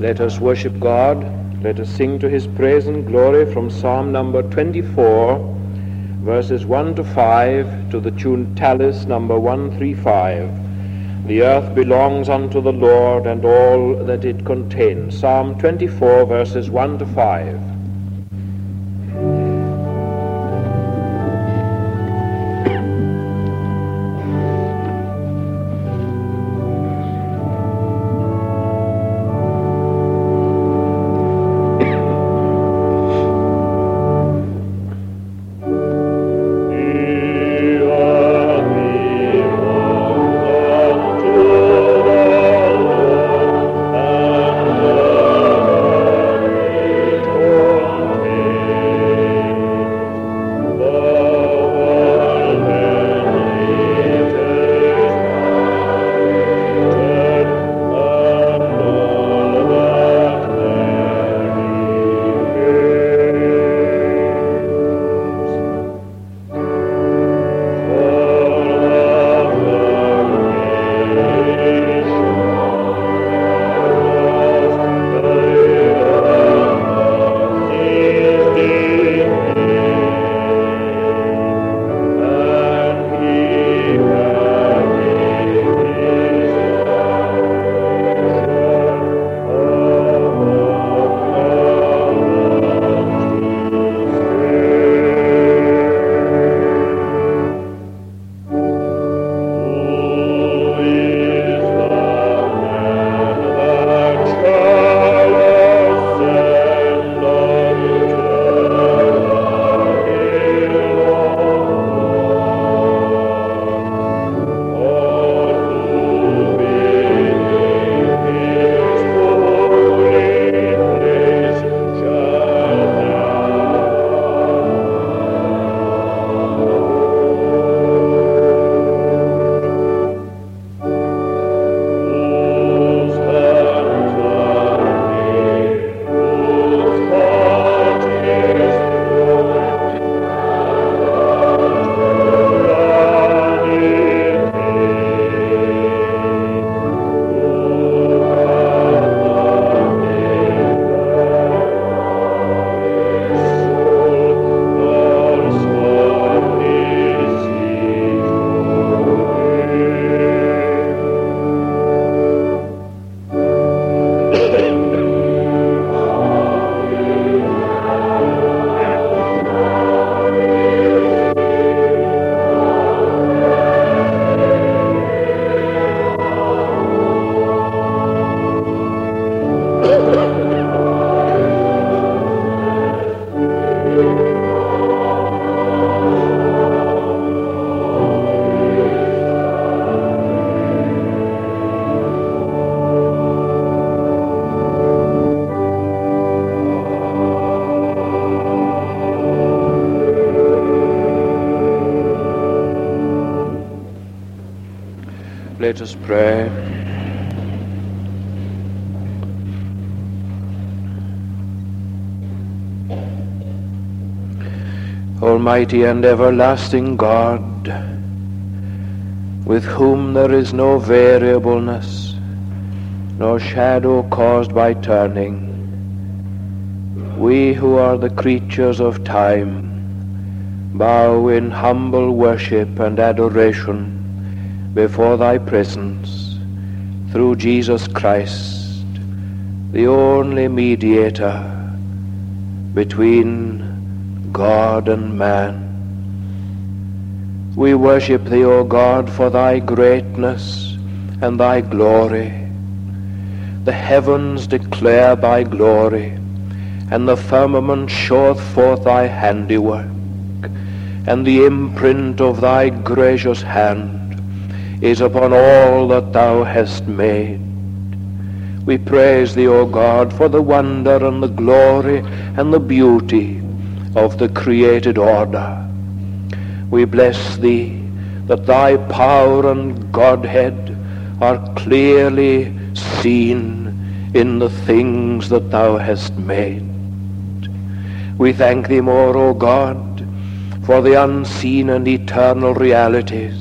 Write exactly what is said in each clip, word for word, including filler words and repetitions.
Let us worship God. Let us sing to his praise and glory from Psalm number twenty-four, verses one to five, to the tune Tallis number one thirty-five. The earth belongs unto the Lord, and all that it contains. Psalm twenty-four, verses one to five. Let us pray. Almighty and everlasting God, with whom there is no variableness, nor shadow caused by turning, we who are the creatures of time bow in humble worship and adoration before thy presence, through Jesus Christ, the only mediator between God and man. We worship thee, O God, for thy greatness and thy glory. The heavens declare thy glory, and the firmament showeth forth thy handiwork, and the imprint of thy gracious hand is upon all that thou hast made. We praise thee, O God, for the wonder and the glory and the beauty of the created order. We bless thee that thy power and Godhead are clearly seen in the things that thou hast made. We thank thee more, O God, for the unseen and eternal realities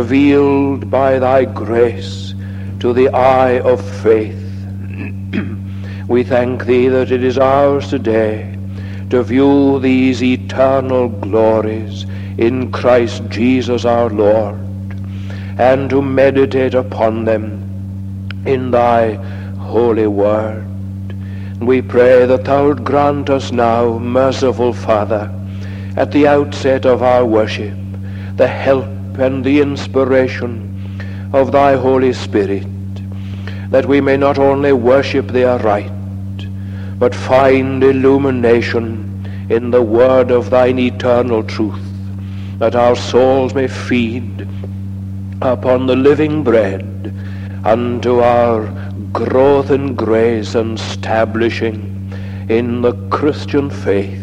revealed by thy grace to the eye of faith. We thank thee that it is ours today to view these eternal glories in Christ Jesus our Lord, and to meditate upon them in thy holy word. We pray that thou would grant us now, merciful Father, at the outset of our worship, the help and the inspiration of thy Holy Spirit, that we may not only worship thee aright, but find illumination in the word of thine eternal truth, that our souls may feed upon the living bread unto our growth in grace and establishing in the Christian faith.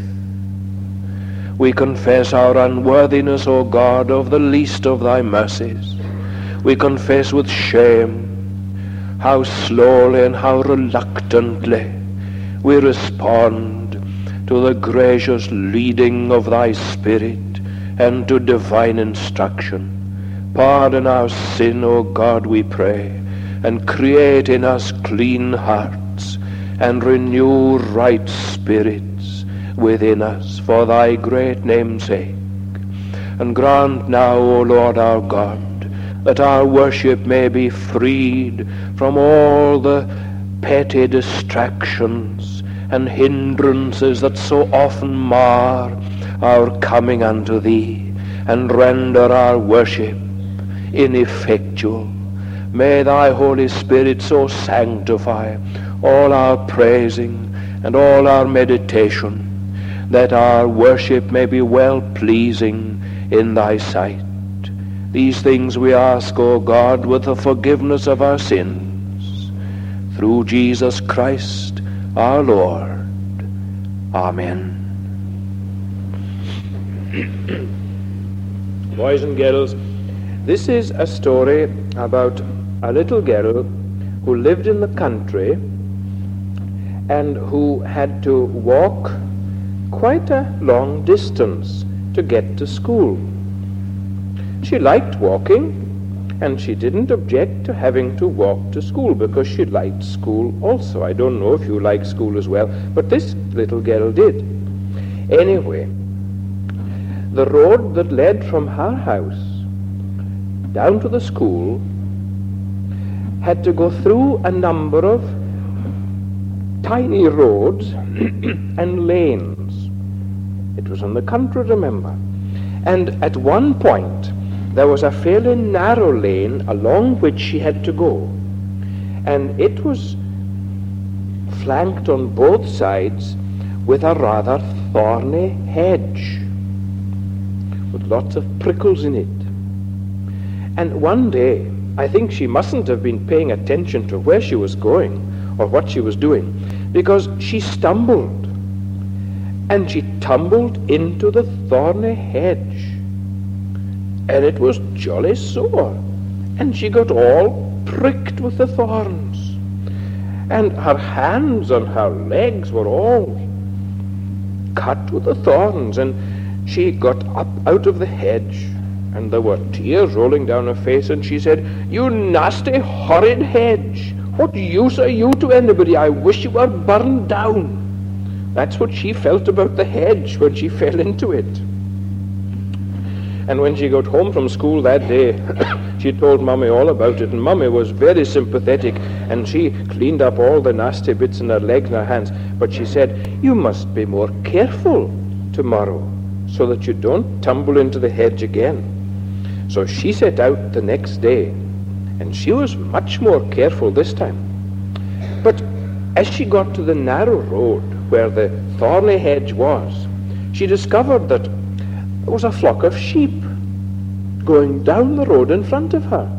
We confess our unworthiness, O God, of the least of thy mercies. We confess with shame how slowly and how reluctantly we respond to the gracious leading of thy Spirit and to divine instruction. Pardon our sin, O God, we pray, and create in us clean hearts and renew right spirits within us for thy great name's sake. And grant now, O Lord our God, that our worship may be freed from all the petty distractions and hindrances that so often mar our coming unto thee and render our worship ineffectual. May thy Holy Spirit so sanctify all our praising and all our meditation, that our worship may be well-pleasing in thy sight. These things we ask, O God, with the forgiveness of our sins, through Jesus Christ our Lord. Amen. Boys and girls, this is a story about a little girl who lived in the country and who had to walk quite a long distance to get to school. She liked walking, and she didn't object to having to walk to school because she liked school also. I don't know if you like school as well, but this little girl did. Anyway, the road that led from her house down to the school had to go through a number of tiny roads and lanes. It was in the country, remember. And at one point, there was a fairly narrow lane along which she had to go. And it was flanked on both sides with a rather thorny hedge with lots of prickles in it. And one day, I think she mustn't have been paying attention to where she was going or what she was doing, because she stumbled and she tumbled into the thorny hedge. And it was jolly sore, and she got all pricked with the thorns, and her hands and her legs were all cut with the thorns, and she got up out of the hedge, and there were tears rolling down her face, and she said, "You nasty, horrid hedge, what use are you to anybody? I wish you were burned down." That's what she felt about the hedge when she fell into it. And when she got home from school that day, she told Mummy all about it, and Mummy was very sympathetic, and she cleaned up all the nasty bits in her legs and her hands. But she said, "You must be more careful tomorrow so that you don't tumble into the hedge again." So she set out the next day, and she was much more careful this time. But as she got to the narrow road where the thorny hedge was, she discovered that there was a flock of sheep going down the road in front of her.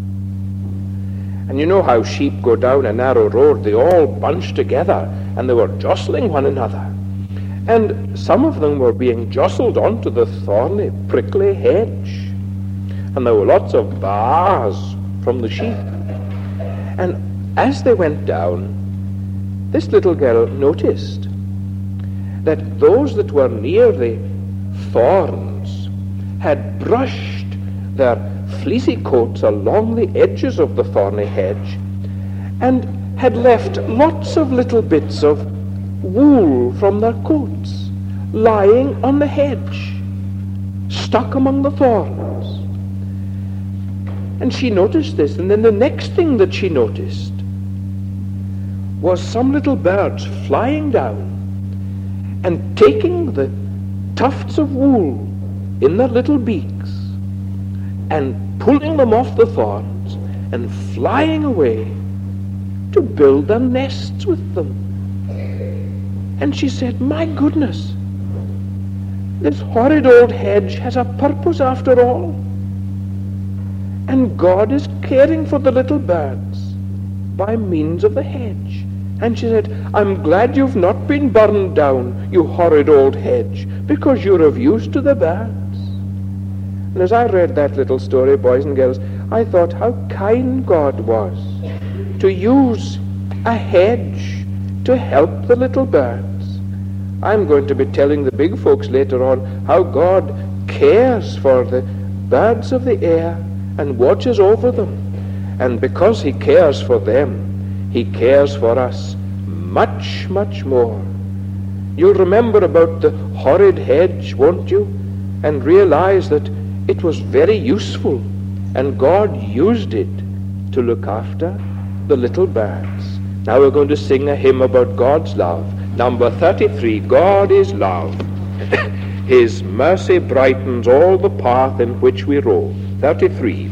And you know how sheep go down a narrow road, they all bunched together, and they were jostling one another. And some of them were being jostled onto the thorny, prickly hedge. And there were lots of bars from the sheep. And as they went down, this little girl noticed that those that were near the thorns had brushed their fleecy coats along the edges of the thorny hedge and had left lots of little bits of wool from their coats lying on the hedge, stuck among the thorns. And she noticed this, and then the next thing that she noticed was some little birds flying down and taking the tufts of wool in their little beaks and pulling them off the thorns and flying away to build their nests with them. And she said, my goodness, this horrid old hedge has a purpose after all. And God is caring for the little birds by means of the hedge. And she said, I'm glad you've not been burned down, you horrid old hedge, because you're of use to the birds. And as I read that little story, boys and girls, I thought how kind God was to use a hedge to help the little birds. I'm going to be telling the big folks later on how God cares for the birds of the air and watches over them. And because he cares for them, he cares for us much, much more. You'll remember about the horrid hedge, won't you? And realize that it was very useful, and God used it to look after the little birds. Now we're going to sing a hymn about God's love. Number thirty-three, God is love. His mercy brightens all the path in which we roam. thirty-three.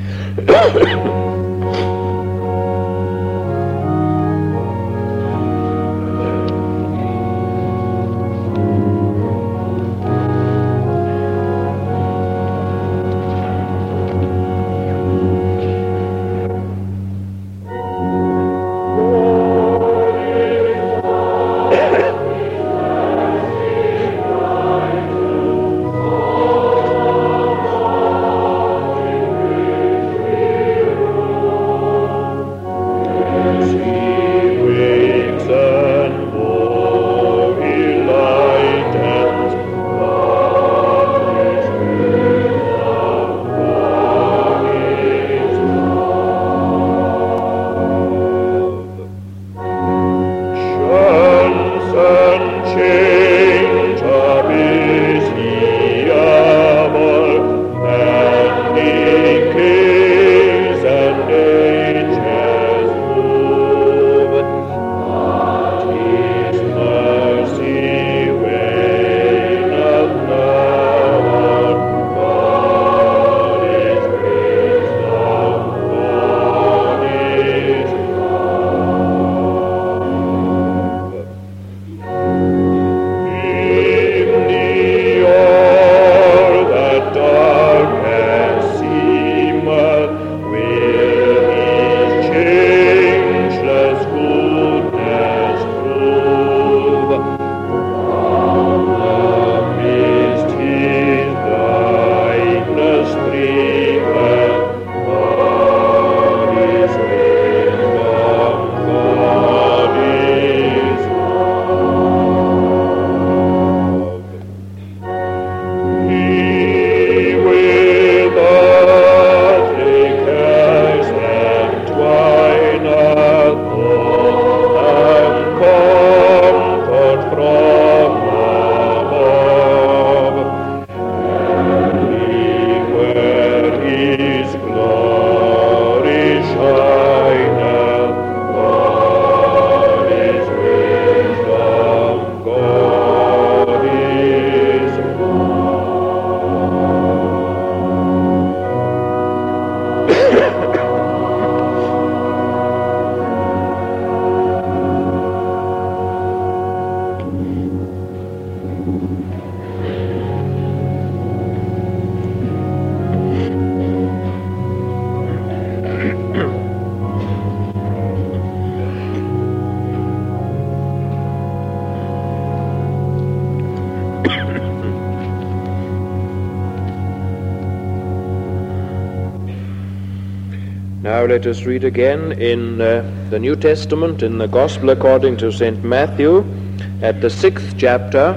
Now let us read again in uh, the New Testament, in the Gospel according to Saint Matthew, at the sixth chapter,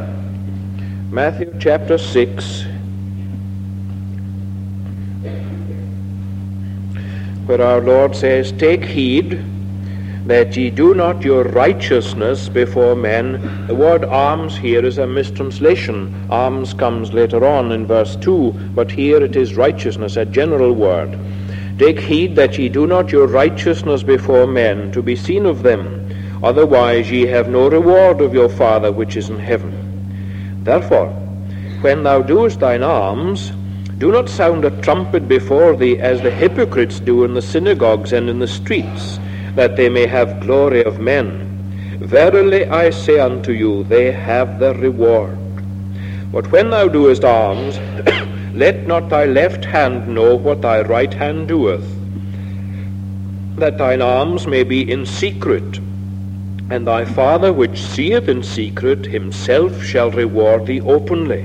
Matthew chapter six, where our Lord says, "Take heed that ye do not your righteousness before men. The word alms here is a mistranslation. Alms comes later on in verse two, but here it is righteousness, a general word. Take heed that ye do not your righteousness before men, to be seen of them, otherwise ye have no reward of your Father which is in heaven. Therefore, when thou doest thine alms, do not sound a trumpet before thee, as the hypocrites do in the synagogues and in the streets, that they may have glory of men. Verily I say unto you, they have their reward. But when thou doest alms, let not thy left hand know what thy right hand doeth, that thine alms may be in secret, and thy Father which seeth in secret himself shall reward thee openly.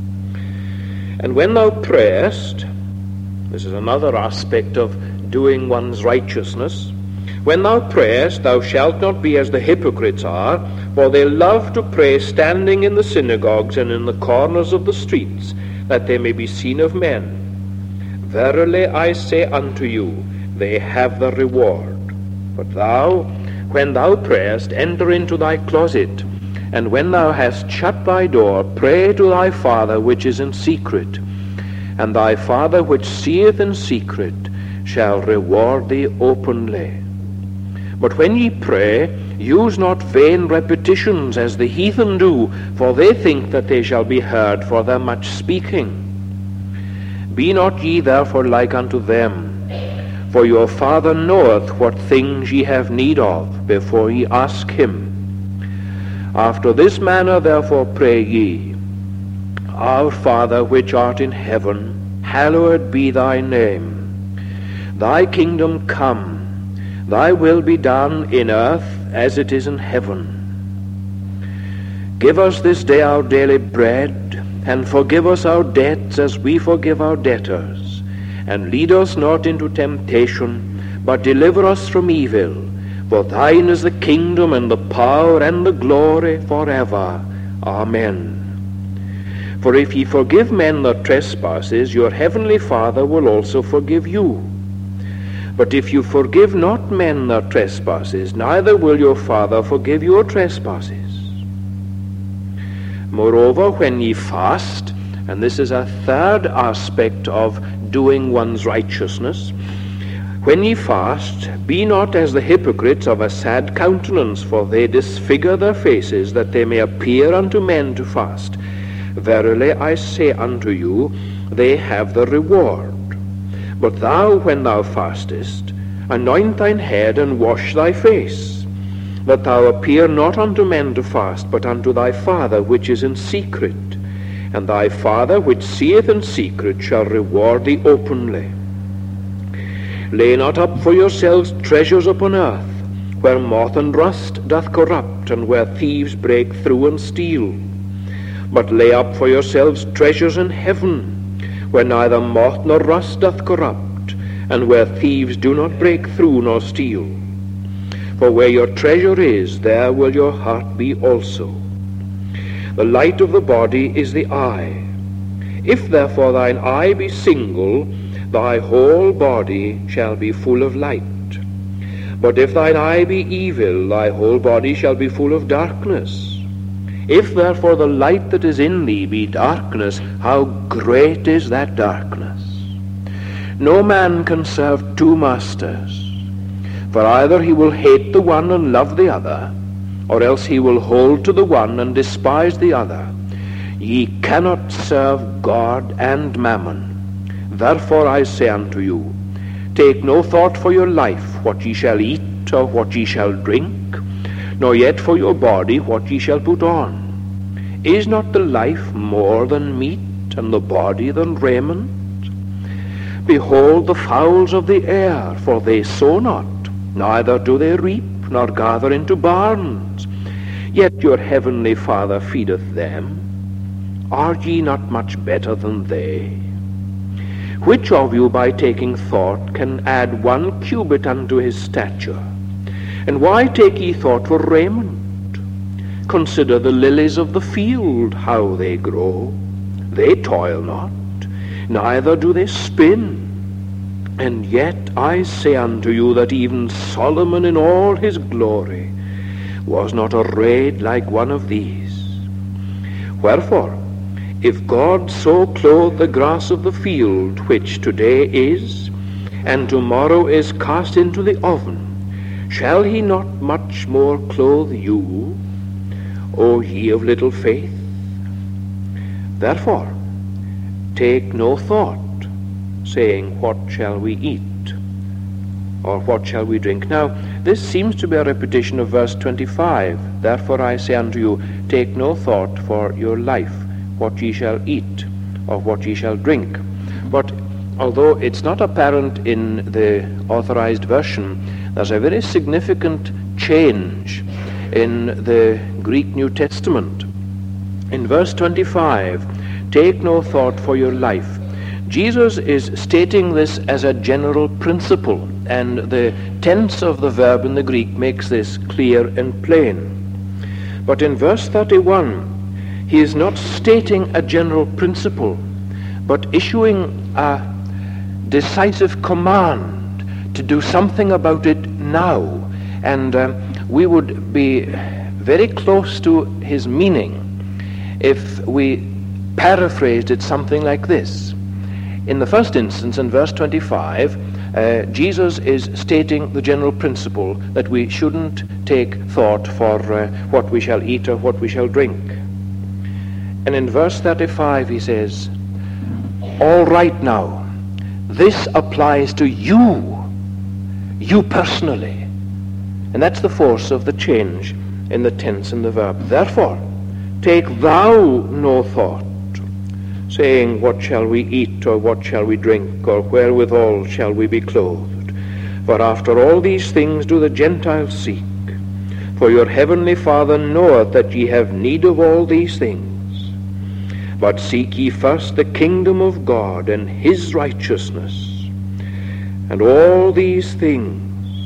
And when thou prayest, this is another aspect of doing one's righteousness, when thou prayest, thou shalt not be as the hypocrites are, for they love to pray standing in the synagogues and in the corners of the streets, that they may be seen of men. Verily I say unto you, they have the reward. But thou, when thou prayest, enter into thy closet, and when thou hast shut thy door, pray to thy Father which is in secret, and thy Father which seeth in secret shall reward thee openly. But when ye pray, use not vain repetitions as the heathen do, for they think that they shall be heard for their much speaking. Be not ye therefore like unto them, for your Father knoweth what things ye have need of, before ye ask him. After this manner therefore pray ye, Our Father which art in heaven, hallowed be thy name. Thy kingdom come, thy will be done in earth as it is in heaven. Give us this day our daily bread, and forgive us our debts as we forgive our debtors. And lead us not into temptation, but deliver us from evil. For thine is the kingdom, and the power, and the glory, forever. Amen. For if ye forgive men their trespasses, your heavenly Father will also forgive you. But if you forgive not men their trespasses, neither will your Father forgive your trespasses. Moreover, when ye fast, and this is a third aspect of doing one's righteousness, when ye fast, be not as the hypocrites of a sad countenance, for they disfigure their faces, that they may appear unto men to fast. Verily I say unto you, they have the reward. But thou, when thou fastest, anoint thine head and wash thy face, that thou appear not unto men to fast, but unto thy Father which is in secret. And thy Father which seeth in secret shall reward thee openly. Lay not up for yourselves treasures upon earth, where moth and rust doth corrupt, and where thieves break through and steal. But lay up for yourselves treasures in heaven, where neither moth nor rust doth corrupt, and where thieves do not break through nor steal. For where your treasure is, there will your heart be also. The light of the body is the eye. If therefore thine eye be single, thy whole body shall be full of light. But if thine eye be evil, thy whole body shall be full of darkness. If therefore the light that is in thee be darkness, how great is that darkness! No man can serve two masters, for either he will hate the one and love the other, or else he will hold to the one and despise the other. Ye cannot serve God and mammon. Therefore I say unto you, take no thought for your life, what ye shall eat or what ye shall drink, nor yet for your body what ye shall put on. Is not the life more than meat, and the body than raiment? Behold the fowls of the air, for they sow not, neither do they reap, nor gather into barns, yet your heavenly Father feedeth them. Are ye not much better than they? Which of you by taking thought can add one cubit unto his stature? And why take ye thought for raiment? Consider the lilies of the field, how they grow. They toil not, neither do they spin. And yet I say unto you that even Solomon in all his glory was not arrayed like one of these. Wherefore, if God so clothe the grass of the field, which today is, and tomorrow is cast into the oven, shall he not much more clothe you, O ye of little faith? Therefore, take no thought, saying, what shall we eat? Or what shall we drink? Now, this seems to be a repetition of verse twenty-five. Therefore I say unto you, take no thought for your life, what ye shall eat, or what ye shall drink. But although it's not apparent in the authorized version, there's a very significant change in the Greek New Testament. In verse twenty-five, take no thought for your life. Jesus is stating this as a general principle, and the tense of the verb in the Greek makes this clear and plain. But in verse thirty-one, he is not stating a general principle, but issuing a decisive command to do something about it now. And uh, we would be very close to his meaning if we paraphrased it something like this. In the first instance, in verse twenty-five, uh, Jesus is stating the general principle that we shouldn't take thought for uh, what we shall eat or what we shall drink. And in verse thirty-five he says, all right now, this applies to you, you personally. And that's the force of the change in the tense and the verb. Therefore, take thou no thought, saying, what shall we eat, or what shall we drink, or wherewithal shall we be clothed? For after all these things do the Gentiles seek. For your heavenly Father knoweth that ye have need of all these things. But seek ye first the kingdom of God and his righteousness, and all these things,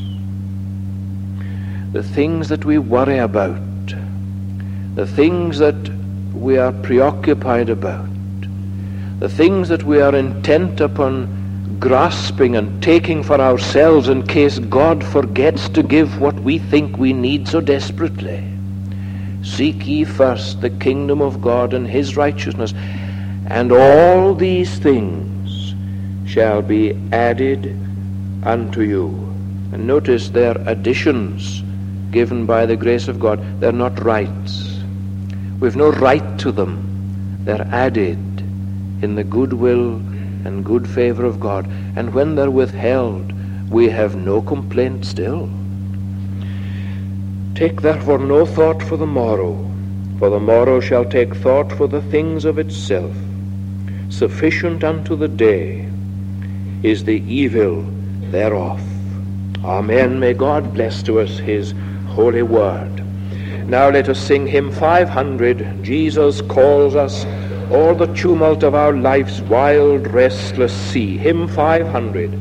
the things that we worry about, the things that we are preoccupied about, the things that we are intent upon grasping and taking for ourselves in case God forgets to give what we think we need so desperately. Seek ye first the kingdom of God and his righteousness, and all these things shall be added unto you. And notice they're additions given by the grace of God. They're not rights. We've no right to them. They're added in the goodwill and good favor of God. And when they're withheld, we have no complaint still. Take therefore no thought for the morrow, for the morrow shall take thought for the things of itself. Sufficient unto the day is the evil thereof. Amen. May God bless to us his holy word. Now let us sing hymn five hundred, Jesus calls us, o'er the tumult of our life's wild, restless sea. Hymn five hundred.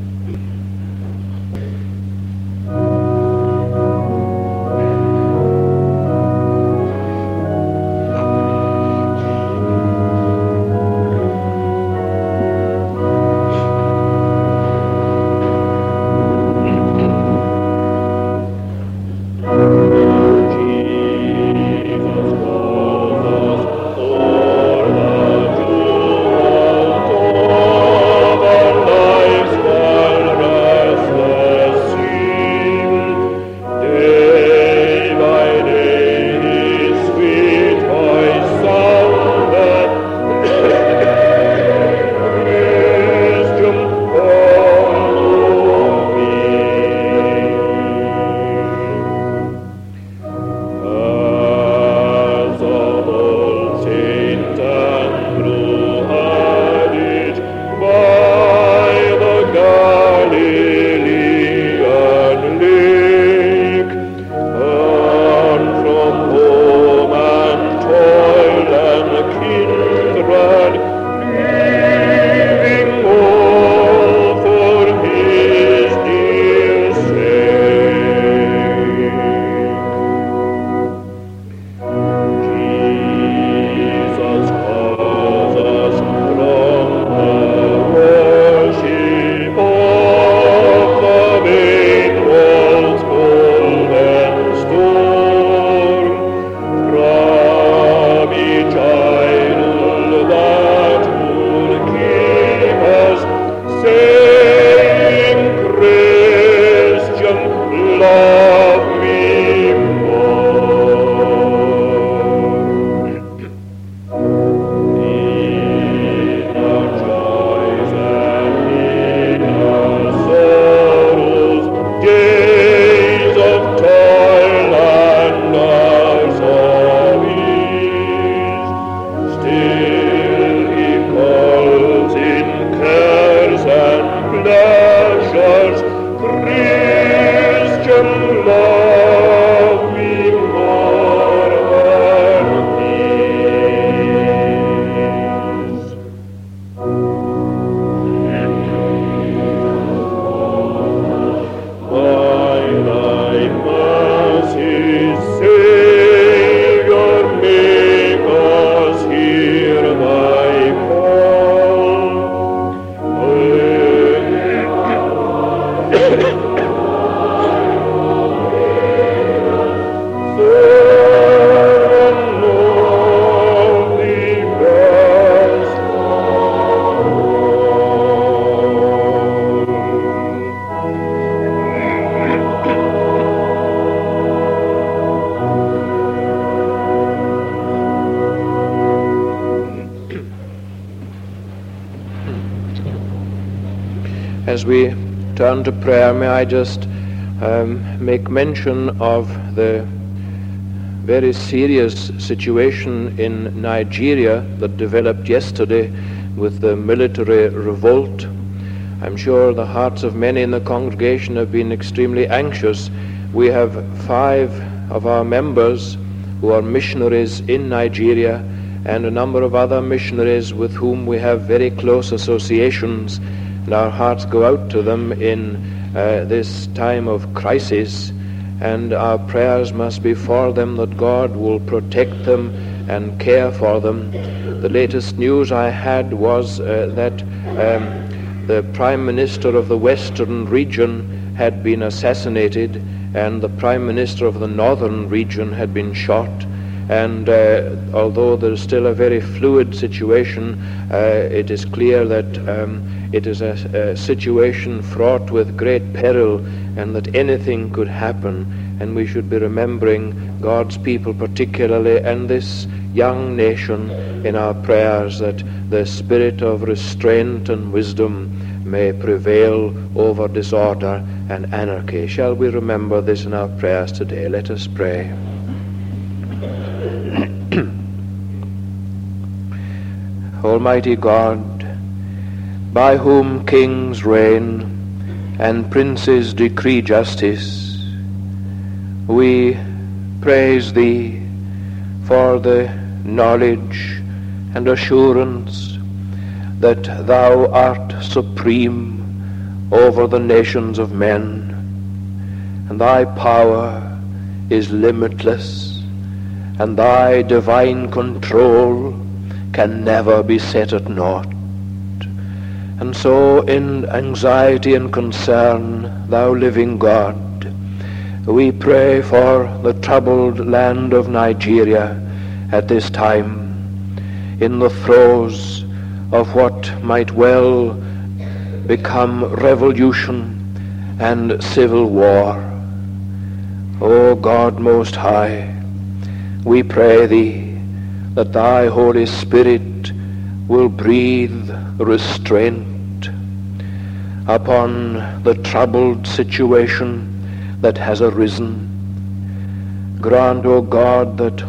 Life's As we turn to prayer, may I just um, make mention of the very serious situation in Nigeria that developed yesterday with the military revolt. I'm sure the hearts of many in the congregation have been extremely anxious. We have five of our members who are missionaries in Nigeria and a number of other missionaries with whom we have very close associations, and our hearts go out to them in uh, this time of crisis, and our prayers must be for them, that God will protect them and care for them. The latest news I had was uh, that um, the Prime Minister of the Western region had been assassinated, and the Prime Minister of the Northern region had been shot. And uh, although there is still a very fluid situation, uh, it is clear that um, it is a, a situation fraught with great peril, and that anything could happen. And we should be remembering God's people particularly, and this young nation, in our prayers, that the spirit of restraint and wisdom may prevail over disorder and anarchy. Shall we remember this in our prayers today? Let us pray. Almighty God, by whom kings reign and princes decree justice, we praise Thee for the knowledge and assurance that Thou art supreme over the nations of men, and Thy power is limitless, and Thy divine control can never be set at naught. And so in anxiety and concern, Thou living God, we pray for the troubled land of Nigeria at this time, in the throes of what might well become revolution and civil war. O God Most High, we pray Thee that Thy Holy Spirit will breathe restraint upon the troubled situation that has arisen. Grant, O God, that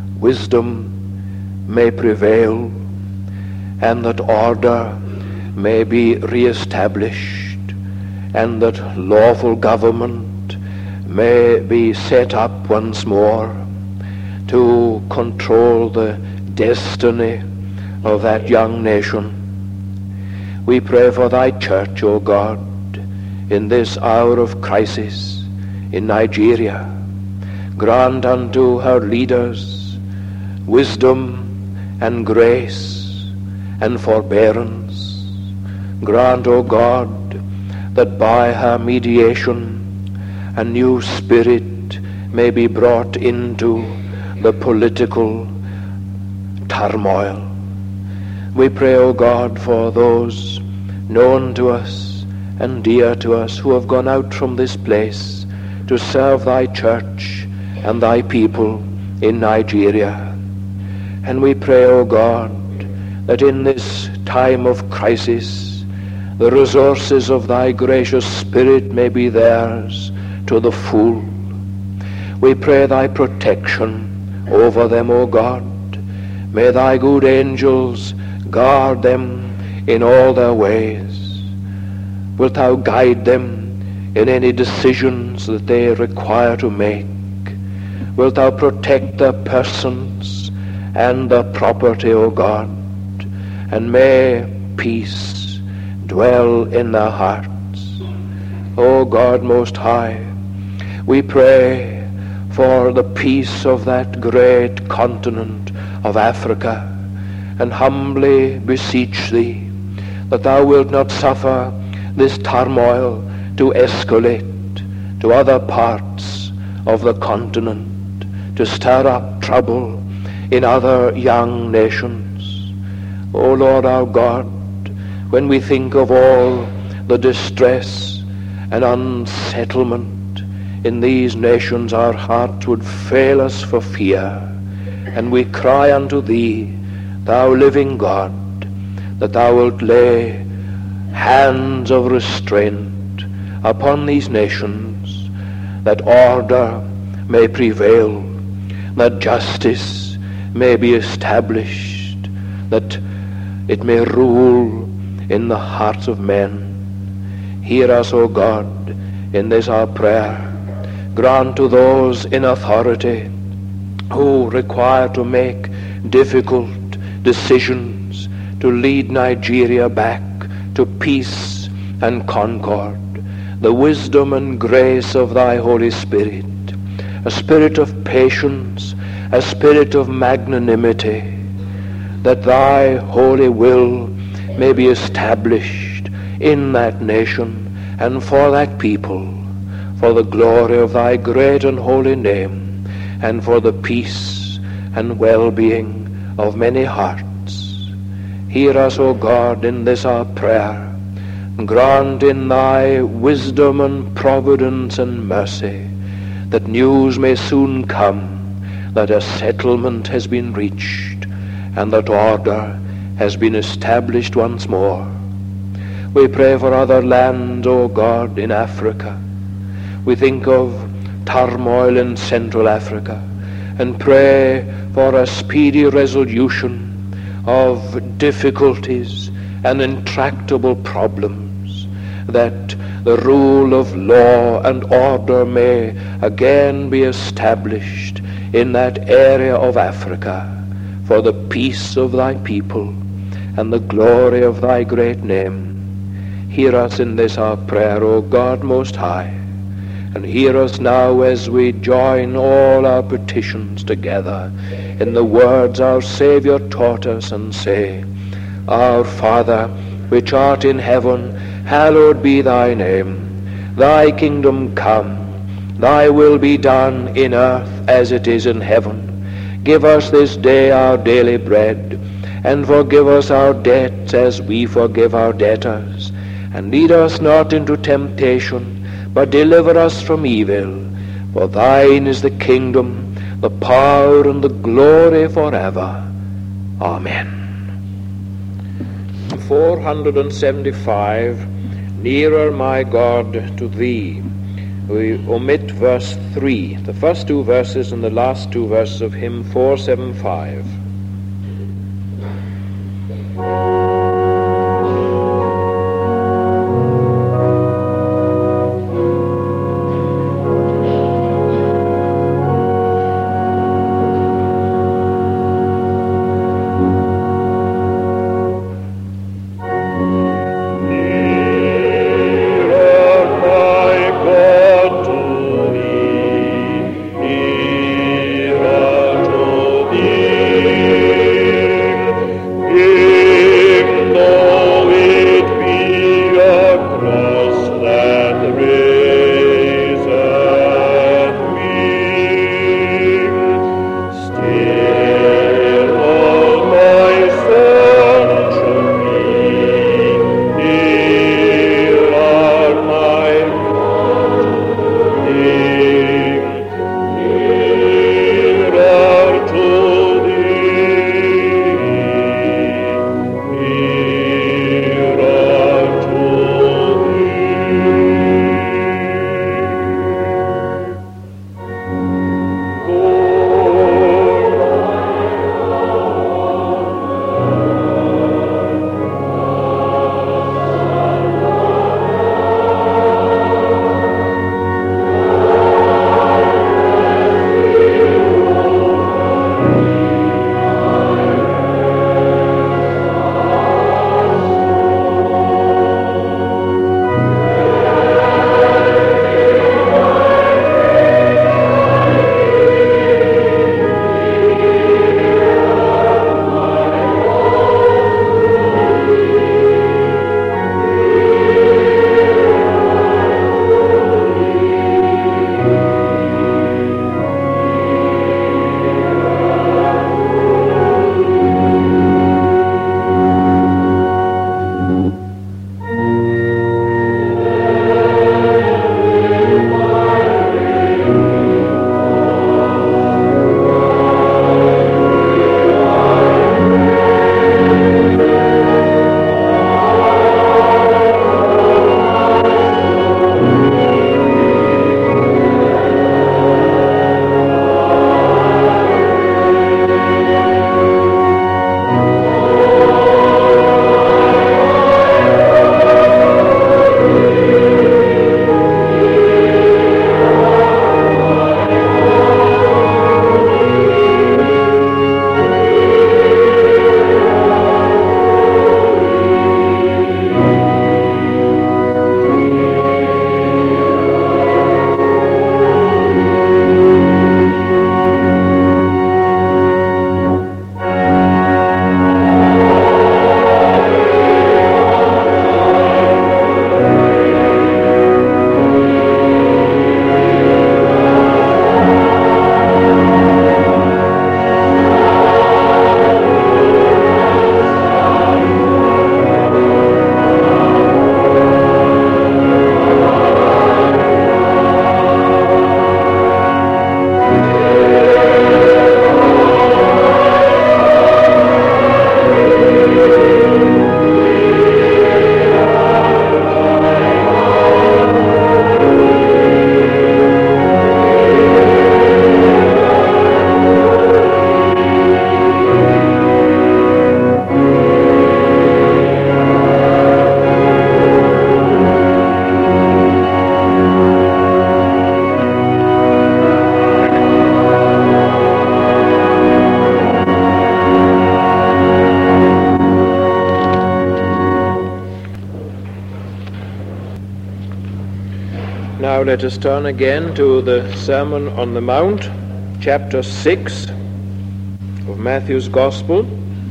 wisdom may prevail, and that order may be re-established, and that lawful government may be set up once more to control the destiny of that young nation. We pray for Thy church, O God, in this hour of crisis in Nigeria. Grant unto her leaders wisdom and grace and forbearance. Grant, O God, that by her mediation a new spirit may be brought into the political turmoil. We pray, O God, for those known to us and dear to us who have gone out from this place to serve Thy church and Thy people in Nigeria. And we pray, O God, that in this time of crisis the resources of Thy gracious Spirit may be theirs to the full. We pray Thy protection over them, O God. May Thy good angels guard them in all their ways. Wilt Thou guide them in any decisions that they require to make? Wilt Thou protect their persons and their property, O God? And may peace dwell in their hearts. O God Most High, we pray for the peace of that great continent of Africa, and humbly beseech Thee that Thou wilt not suffer this turmoil to escalate to other parts of the continent, to stir up trouble in other young nations. O Lord our God, when we think of all the distress and unsettlement in these nations, our heart would fail us for fear, and we cry unto Thee, Thou living God, that Thou wilt lay hands of restraint upon these nations, that order may prevail, that justice may be established, that it may rule in the hearts of men. Hear us, O God, in this our prayer. Grant to those in authority who require to make difficult decisions to lead Nigeria back to peace and concord, the wisdom and grace of thy Holy Spirit, a spirit of patience, a spirit of magnanimity, that thy holy will may be established in that nation and for that people, for the glory of thy great and holy name, and for the peace and well-being of many hearts. Hear us, O God, in this our prayer. Grant in thy wisdom and providence and mercy that news may soon come that a settlement has been reached and that order has been established once more. We pray for other lands, O God, in Africa. We think of turmoil in Central Africa and pray for a speedy resolution of difficulties and intractable problems, that the rule of law and order may again be established in that area of Africa, for the peace of thy people and the glory of thy great name. Hear us in this our prayer, O God Most High, and hear us now as we join all our petitions together in the words our Saviour taught us, and say, Our Father, which art in heaven, hallowed be thy name. Thy kingdom come, thy will be done in earth as it is in heaven. Give us this day our daily bread, and forgive us our debts as we forgive our debtors. And lead us not into temptation, but deliver us from evil. For thine is the kingdom, the power, and the glory forever. Amen. four hundred seventy-five, Nearer, my God, to thee. We omit verse three, the first two verses and the last two verses of hymn four seventy-five. Nearer to thee. Now let us turn again to the Sermon on the Mount, chapter six of Matthew's Gospel.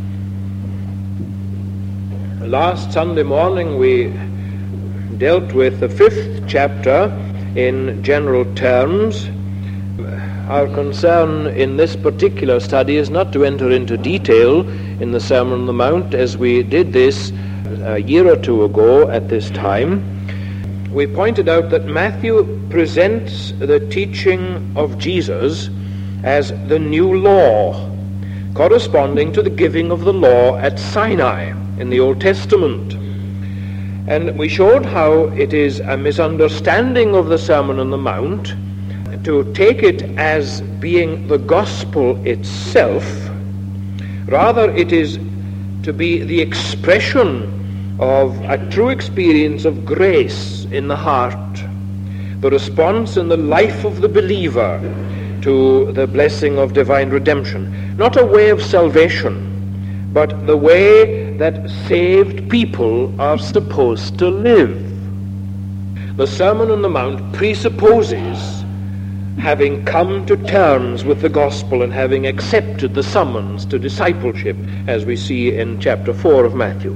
Last Sunday morning we dealt with the fifth chapter in general terms. Our concern in this particular study is not to enter into detail in the Sermon on the Mount as we did this a year or two ago at this time. We pointed out that Matthew presents the teaching of Jesus as the new law, corresponding to the giving of the law at Sinai in the Old Testament. And we showed how it is a misunderstanding of the Sermon on the Mount to take it as being the gospel itself. Rather, it is to be the expression of a true experience of grace in the heart, the response in the life of the believer to the blessing of divine redemption. Not a way of salvation, but the way that saved people are supposed to live. The Sermon on the Mount presupposes having come to terms with the gospel and having accepted the summons to discipleship, as we see in chapter four of Matthew.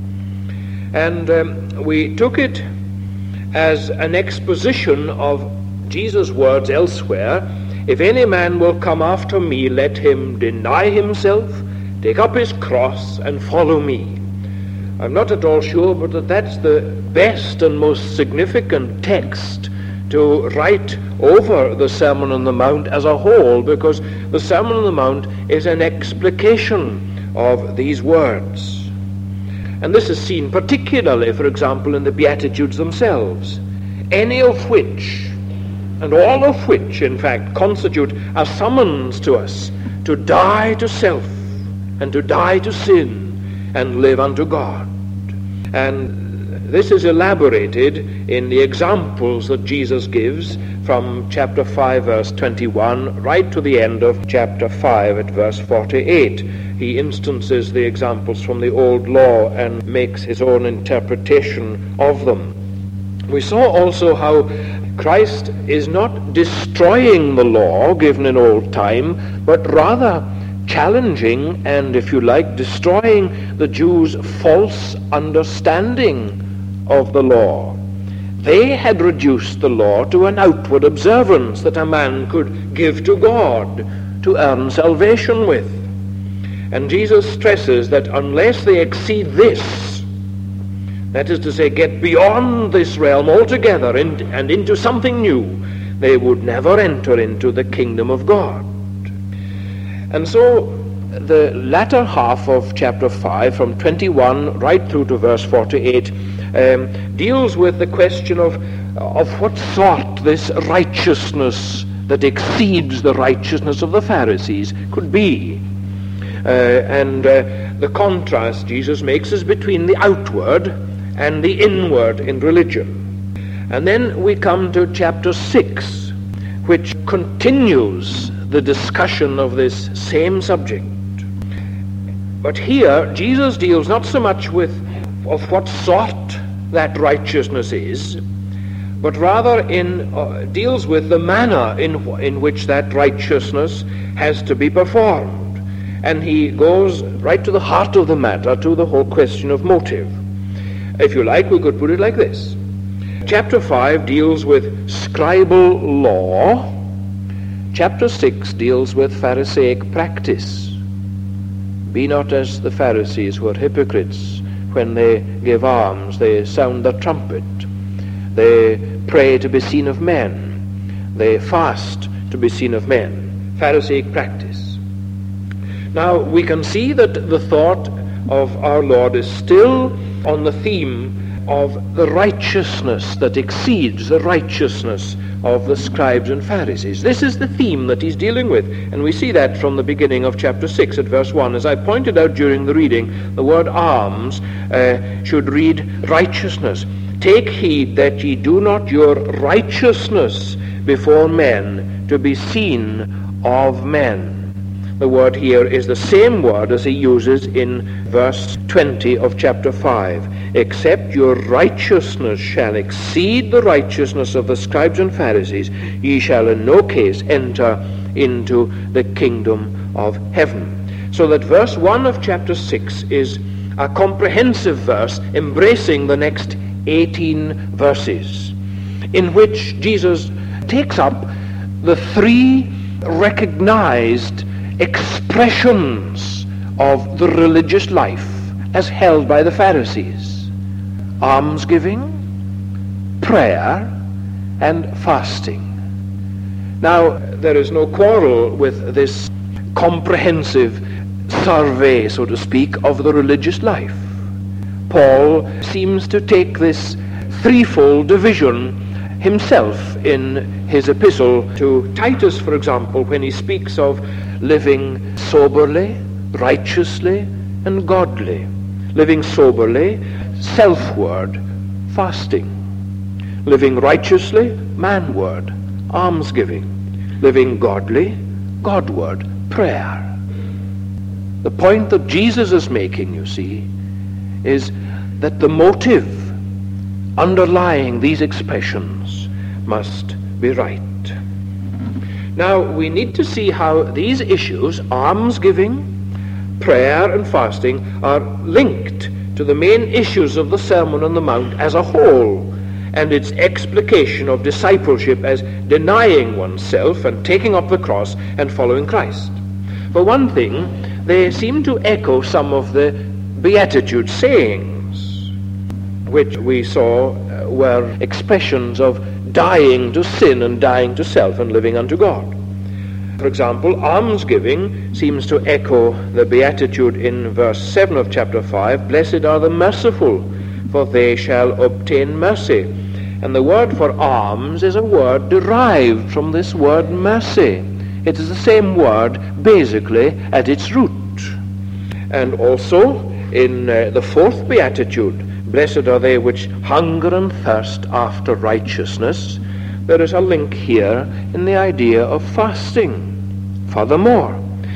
And um, we took it as an exposition of Jesus' words elsewhere: if any man will come after me, let him deny himself, take up his cross, and follow me. I'm not at all sure, but that that's the best and most significant text to write over the Sermon on the Mount as a whole, because the Sermon on the Mount is an explication of these words. And this is seen particularly, for example, in the Beatitudes themselves, any of which, and all of which, in fact, constitute a summons to us to die to self and to die to sin and live unto God. And this is elaborated in the examples that Jesus gives from chapter five, verse twenty-one, right to the end of chapter five at verse forty-eight. He instances the examples from the old law and makes his own interpretation of them. We saw also how Christ is not destroying the law given in old time, but rather challenging and, if you like, destroying the Jews' false understanding of the law. They had reduced the law to an outward observance that a man could give to God to earn salvation with. And Jesus stresses that unless they exceed this, that is to say, get beyond this realm altogether and, and into something new, they would never enter into the kingdom of God. And so the latter half of chapter five, from twenty-one right through to verse forty-eight, um, deals with the question of, of what sort this righteousness that exceeds the righteousness of the Pharisees could be. Uh, and uh, the contrast Jesus makes is between the outward and the inward in religion. And then we come to chapter six, which continues the discussion of this same subject. But here Jesus deals not so much with of what sort that righteousness is, but rather in uh, deals with the manner in, in which that righteousness has to be performed. And he goes right to the heart of the matter, to the whole question of motive. If you like, we could put it like this. Chapter five deals with scribal law. Chapter six deals with Pharisaic practice. Be not as the Pharisees, who are hypocrites. When they give alms, they sound the trumpet. They pray to be seen of men. They fast to be seen of men. Pharisaic practice. Now, we can see that the thought of our Lord is still on the theme of the righteousness that exceeds the righteousness of the scribes and Pharisees. This is the theme that he's dealing with, and we see that from the beginning of chapter six at verse one. As I pointed out during the reading, the word alms uh, should read righteousness. Take heed that ye do not your righteousness before men to be seen of men. The word here is the same word as he uses in verse twenty of chapter five. except your righteousness shall exceed the righteousness of the scribes and Pharisees, ye shall in no case enter into the kingdom of heaven. So that verse one of chapter six is a comprehensive verse embracing the next eighteen verses, in which Jesus takes up the three recognized expressions of the religious life as held by the Pharisees: almsgiving, prayer, and fasting. Now, there is no quarrel with this comprehensive survey, so to speak, of the religious life. Paul seems to take this threefold division himself in his epistle to Titus, for example, when he speaks of living soberly, righteously, and godly. Living soberly, self-word, fasting. Living righteously, man-word, almsgiving. Living godly, God-word, prayer. The point that Jesus is making, you see, is that the motive underlying these expressions must be right. Now, we need to see how these issues, almsgiving, prayer, and fasting, are linked to the main issues of the Sermon on the Mount as a whole, and its explication of discipleship as denying oneself and taking up the cross and following Christ. For one thing, they seem to echo some of the Beatitude sayings, which we saw uh, were expressions of dying to sin and dying to self and living unto God. For example, almsgiving seems to echo the Beatitude in verse seven of chapter five, "Blessed are the merciful, for they shall obtain mercy." And the word for alms is a word derived from this word mercy. It is the same word, basically, at its root. And also, in uh, the fourth Beatitude, "Blessed are they which hunger and thirst after righteousness," there is a link here in the idea of fasting. Furthermore,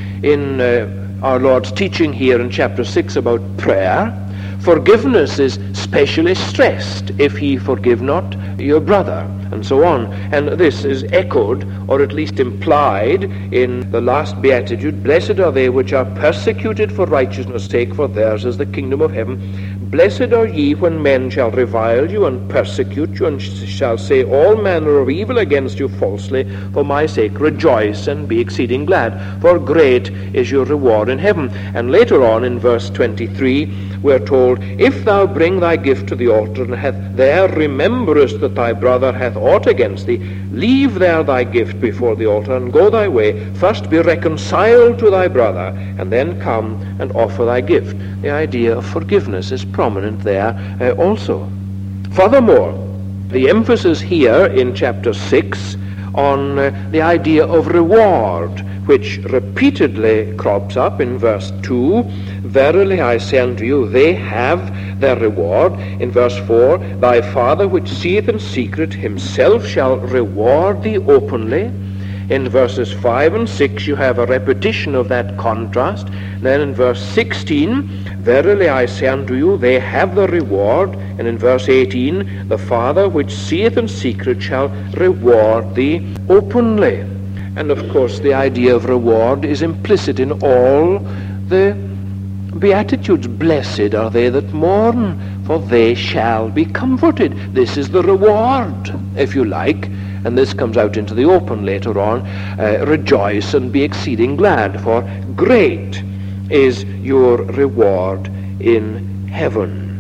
in uh, our Lord's teaching here in chapter six about prayer, forgiveness is specially stressed. "If ye forgive not your brother," and so on. And this is echoed, or at least implied, in the last Beatitude, "Blessed are they which are persecuted for righteousness' sake, for theirs is the kingdom of heaven. Blessed are ye when men shall revile you and persecute you, and shall say all manner of evil against you falsely for my sake. Rejoice and be exceeding glad, for great is your reward in heaven." And later on in verse twenty-three, we are told, "If thou bring thy gift to the altar, and hath there rememberest that thy brother hath aught against thee, leave there thy gift before the altar, and go thy way. First be reconciled to thy brother, and then come and offer thy gift." The idea of forgiveness is prominent there uh, also. Furthermore, the emphasis here in chapter six on uh, the idea of reward, which repeatedly crops up in verse two. "Verily I say unto you, they have their reward." In verse four, "Thy Father which seeth in secret himself shall reward thee openly." In verses five and six you have a repetition of that contrast. Then in verse sixteen, "Verily I say unto you, they have the reward." And in verse eighteen, "The Father which seeth in secret shall reward thee openly." And of course the idea of reward is implicit in all the Beatitudes. "Blessed are they that mourn, for they shall be comforted." This is the reward, if you like, and this comes out into the open later on. Uh, "Rejoice and be exceeding glad, for great is your reward in heaven."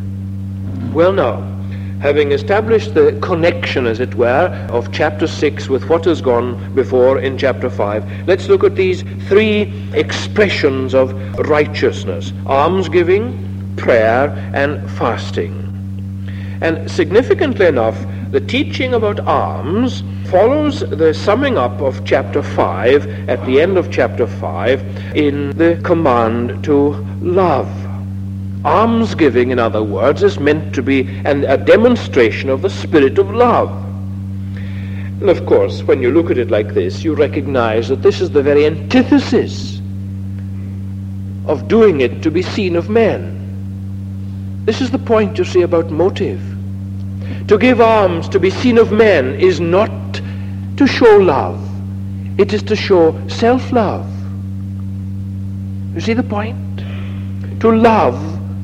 Well now, having established the connection, as it were, of chapter six with what has gone before in chapter five, let's look at these three expressions of righteousness: almsgiving, prayer, and fasting. And significantly enough, the teaching about alms follows the summing up of chapter five, at the end of chapter five, in the command to love. Almsgiving, in other words, is meant to be an, a demonstration of the spirit of love. And of course, when you look at it like this, you recognize that this is the very antithesis of doing it to be seen of men. This is the point, you see, about motive. To give alms, to be seen of men, is not to show love. It is to show self-love. You see the point? To love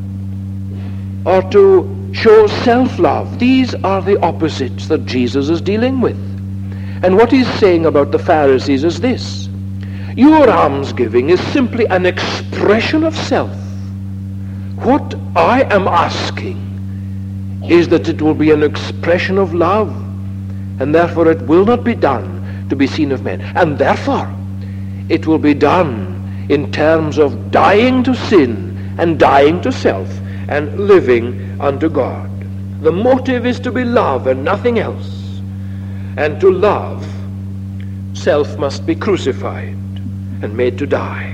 or to show self-love. These are the opposites that Jesus is dealing with. And what he's saying about the Pharisees is this: your almsgiving is simply an expression of self. What I am asking is that it will be an expression of love, and therefore it will not be done to be seen of men. And therefore it will be done in terms of dying to sin and dying to self and living unto God. The motive is to be love and nothing else. And to love, self must be crucified and made to die.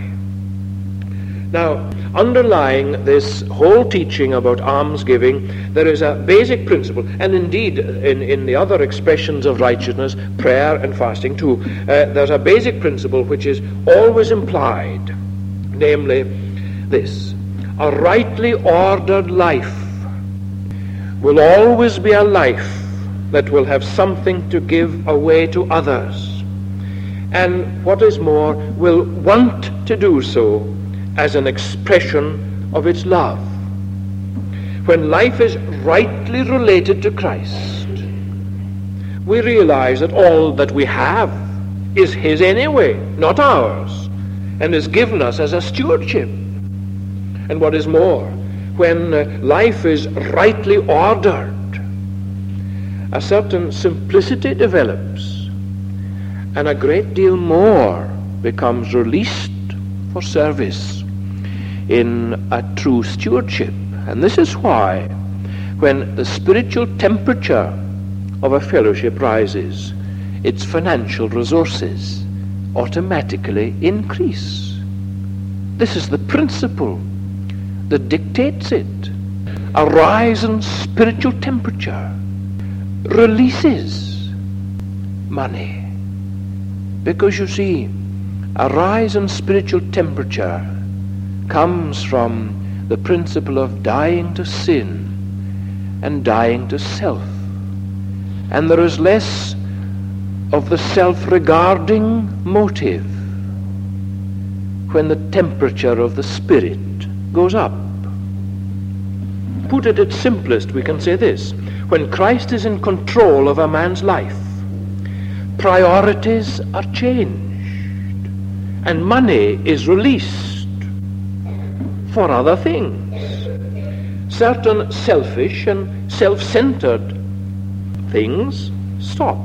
Now, underlying this whole teaching about almsgiving, there is a basic principle, and indeed in, in the other expressions of righteousness, prayer and fasting too, uh, there's a basic principle which is always implied, namely this: a rightly ordered life will always be a life that will have something to give away to others, and what is more, will want to do so as an expression of its love. When life is rightly related to Christ, we realize that all that we have is his anyway, not ours, and is given us as a stewardship. And what is more, when uh, life is rightly ordered, a certain simplicity develops, and a great deal more becomes released for service in a true stewardship. And this is why, when the spiritual temperature of a fellowship rises, its financial resources automatically increase. This is the principle that dictates it. A rise in spiritual temperature releases money. Because you see, a rise in spiritual temperature comes from the principle of dying to sin and dying to self. And there is less of the self-regarding motive when the temperature of the spirit goes up. Put it at simplest, we can say this: when Christ is in control of a man's life, priorities are changed, and money is released for other things. Certain selfish and self-centered things stop,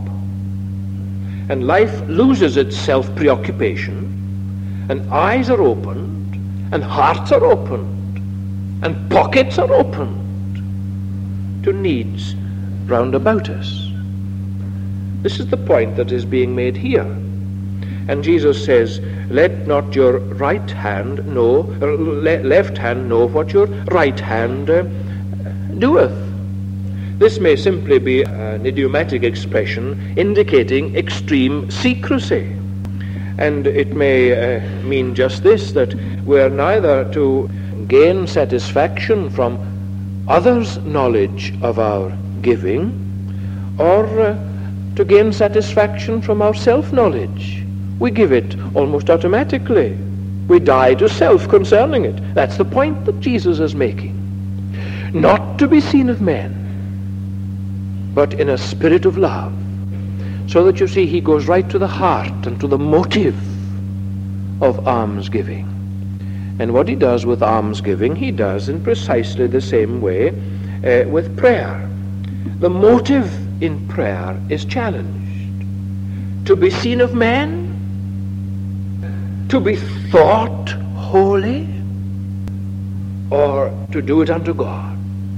and life loses its self-preoccupation, and eyes are opened, and hearts are opened, and pockets are opened to needs round about us. This is the point that is being made here. And Jesus says, let not your right hand know, or le- left hand know what your right hand uh, doeth. This may simply be an idiomatic expression indicating extreme secrecy. And it may uh, mean just this, that we are neither to gain satisfaction from others' knowledge of our giving, or uh, to gain satisfaction from our self-knowledge. We give it almost automatically. We die to self concerning it. That's the point that Jesus is making. Not to be seen of men, but in a spirit of love. So that you see, he goes right to the heart and to the motive of almsgiving. And what he does with almsgiving, he does in precisely the same way uh, with prayer. The motive in prayer is challenged. To be seen of men, to be thought holy, or to do it unto God.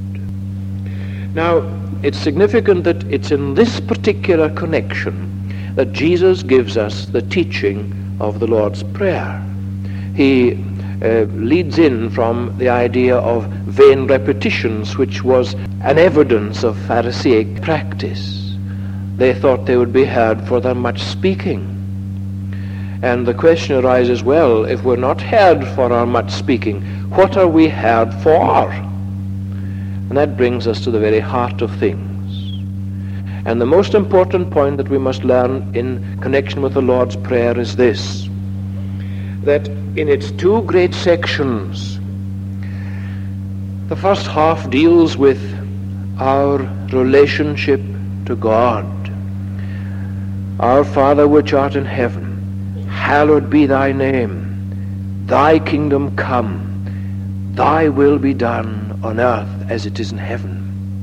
Now, it's significant that it's in this particular connection that Jesus gives us the teaching of the Lord's Prayer. He uh, leads in from the idea of vain repetitions, which was an evidence of Pharisaic practice. They thought they would be heard for their much speaking. And the question arises, well, if we're not heard for our much speaking, what are we heard for? And that brings us to the very heart of things. And the most important point that we must learn in connection with the Lord's Prayer is this, that in its two great sections, the first half deals with our relationship to God. Our Father which art in heaven, hallowed be thy name. Thy kingdom come, thy will be done on earth as it is in heaven.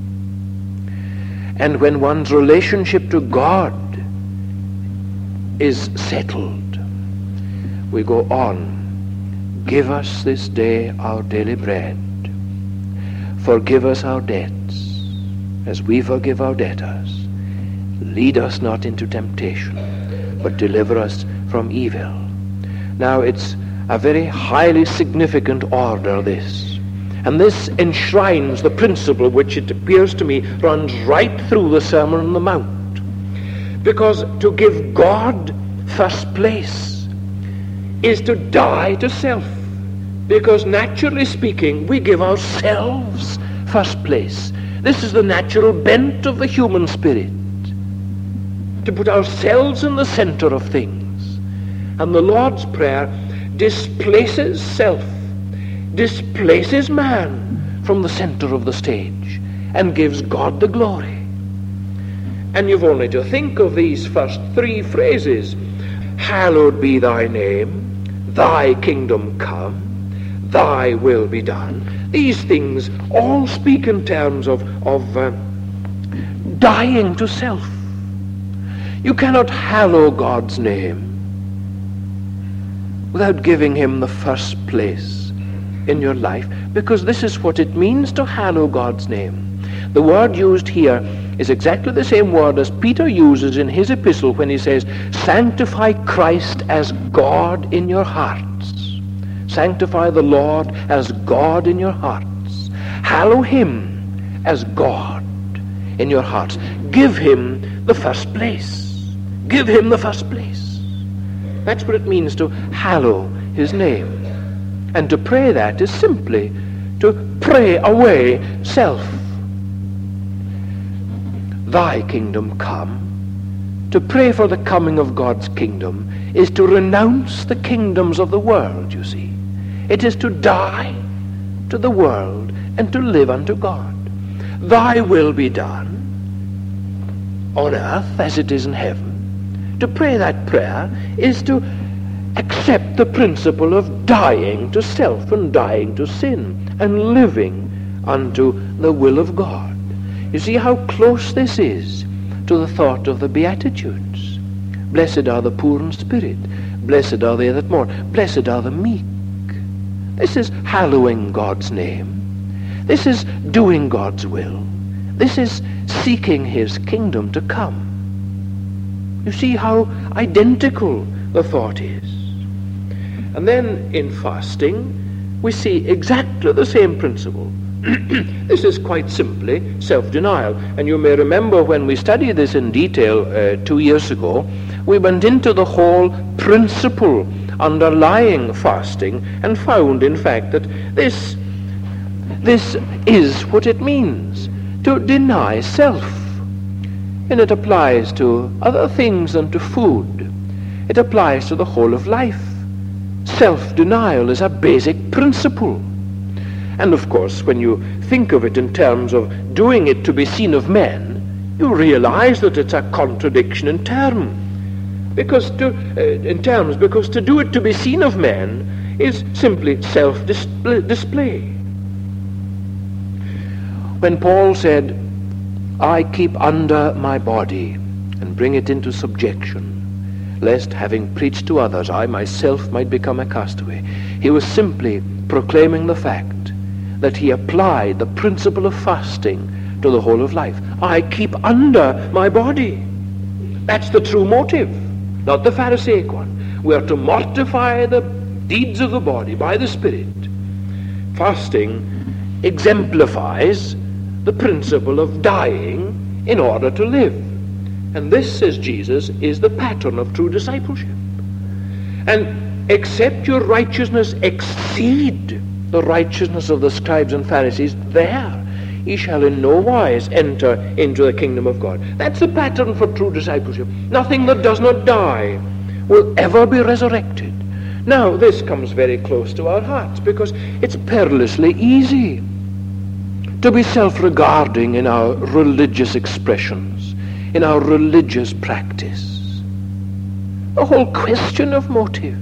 And when one's relationship to God is settled, we go on. Give us this day our daily bread. Forgive us our debts, as we forgive our debtors. Lead us not into temptation, but deliver us from evil. Now, it's a very highly significant order, this. And this enshrines the principle which, it appears to me, runs right through the Sermon on the Mount. Because to give God first place is to die to self. Because naturally speaking, we give ourselves first place. This is the natural bent of the human spirit, to put ourselves in the center of things. And the Lord's Prayer displaces self, displaces man from the center of the stage, and gives God the glory. And you've only to think of these first three phrases. Hallowed be thy name, thy kingdom come, thy will be done. These things all speak in terms of, of uh, dying to self. You cannot hallow God's name without giving him the first place in your life, because this is what it means to hallow God's name. The word used here is exactly the same word as Peter uses in his epistle when he says, sanctify Christ as God in your hearts. Sanctify the Lord as God in your hearts. Hallow him as God in your hearts. Give him the first place. Give him the first place. That's what it means to hallow his name. And to pray that is simply to pray away self. Thy kingdom come. To pray for the coming of God's kingdom is to renounce the kingdoms of the world, you see. It is to die to the world and to live unto God. Thy will be done on earth as it is in heaven. To pray that prayer is to accept the principle of dying to self and dying to sin and living unto the will of God. You see how close this is to the thought of the Beatitudes. Blessed are the poor in spirit. Blessed are they that mourn. Blessed are the meek. This is hallowing God's name. This is doing God's will. This is seeking his kingdom to come. You see how identical the thought is. And then in fasting, we see exactly the same principle. This is quite simply self-denial. And you may remember when we studied this in detail uh, two years ago, we went into the whole principle underlying fasting and found, in fact, that this, this is what it means to deny self. And it applies to other things than to food. It applies to the whole of life. Self-denial is a basic principle. And of course, when you think of it in terms of doing it to be seen of men, you realize that it's a contradiction in term. Because to, uh, in terms, because to do it to be seen of men is simply self-display. When Paul said, I keep under my body and bring it into subjection, lest having preached to others, I myself might become a castaway, he was simply proclaiming the fact that he applied the principle of fasting to the whole of life. I keep under my body. That's the true motive, not the Pharisaic one. We are to mortify the deeds of the body by the Spirit. Fasting exemplifies the principle of dying in order to live. And this, says Jesus, is the pattern of true discipleship. And except your righteousness exceed the righteousness of the scribes and Pharisees, there he shall in no wise enter into the kingdom of God. That's the pattern for true discipleship. Nothing that does not die will ever be resurrected. Now, this comes very close to our hearts because it's perilously easy to be self-regarding in our religious expressions, in our religious practice. The whole question of motive.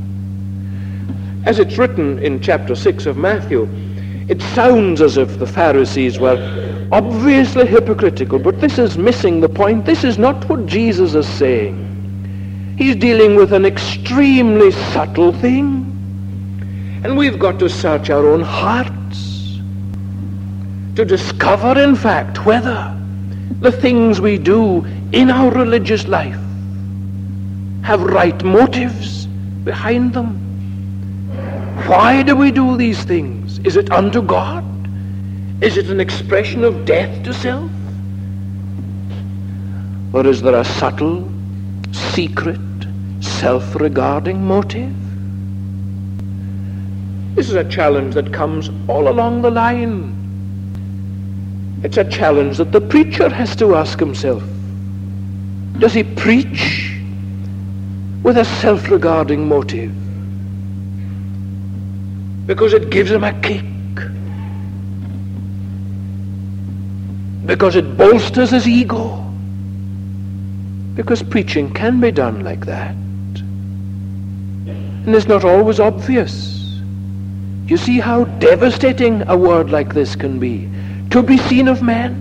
As it's written in chapter six of Matthew, it sounds as if the Pharisees were obviously hypocritical, but this is missing the point. This is not what Jesus is saying. He's dealing with an extremely subtle thing. And we've got to search our own hearts to discover, in fact, whether the things we do in our religious life have right motives behind them. Why do we do these things? Is it unto God? Is it an expression of death to self? Or is there a subtle, secret, self-regarding motive? This is a challenge that comes all along the line. It's a challenge that the preacher has to ask himself. Does he preach with a self-regarding motive? Because it gives him a kick. Because it bolsters his ego. Because preaching can be done like that. And it's not always obvious. You see how devastating a word like this can be. To be seen of men.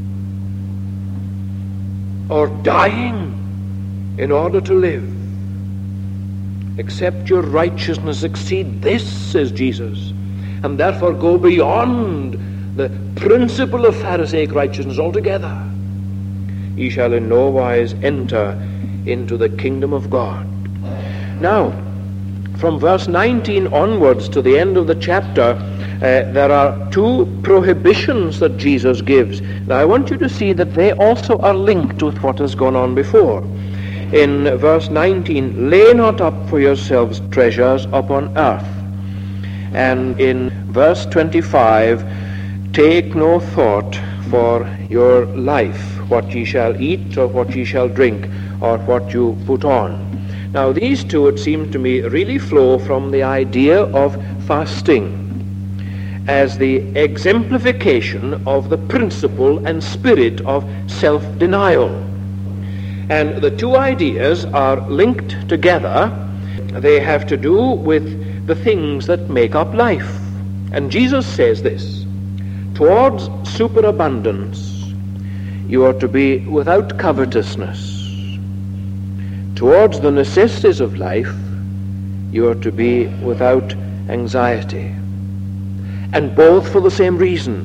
Or dying in order to live. Except your righteousness exceed this, says Jesus, and therefore go beyond the principle of Pharisaic righteousness altogether. Ye shall in no wise enter into the kingdom of God. Now, from verse nineteen onwards to the end of the chapter, uh, there are two prohibitions that Jesus gives. Now, I want you to see that they also are linked with what has gone on before. In verse nineteen, lay not up for yourselves treasures upon earth. And in verse twenty-five, take no thought for your life, what ye shall eat, or what ye shall drink, or what you put on. Now these two, it seems to me, really flow from the idea of fasting as the exemplification of the principle and spirit of self-denial. And the two ideas are linked together. They have to do with the things that make up life. And Jesus says this: towards superabundance you are to be without covetousness. Towards the necessities of life you are to be without anxiety. And both for the same reason.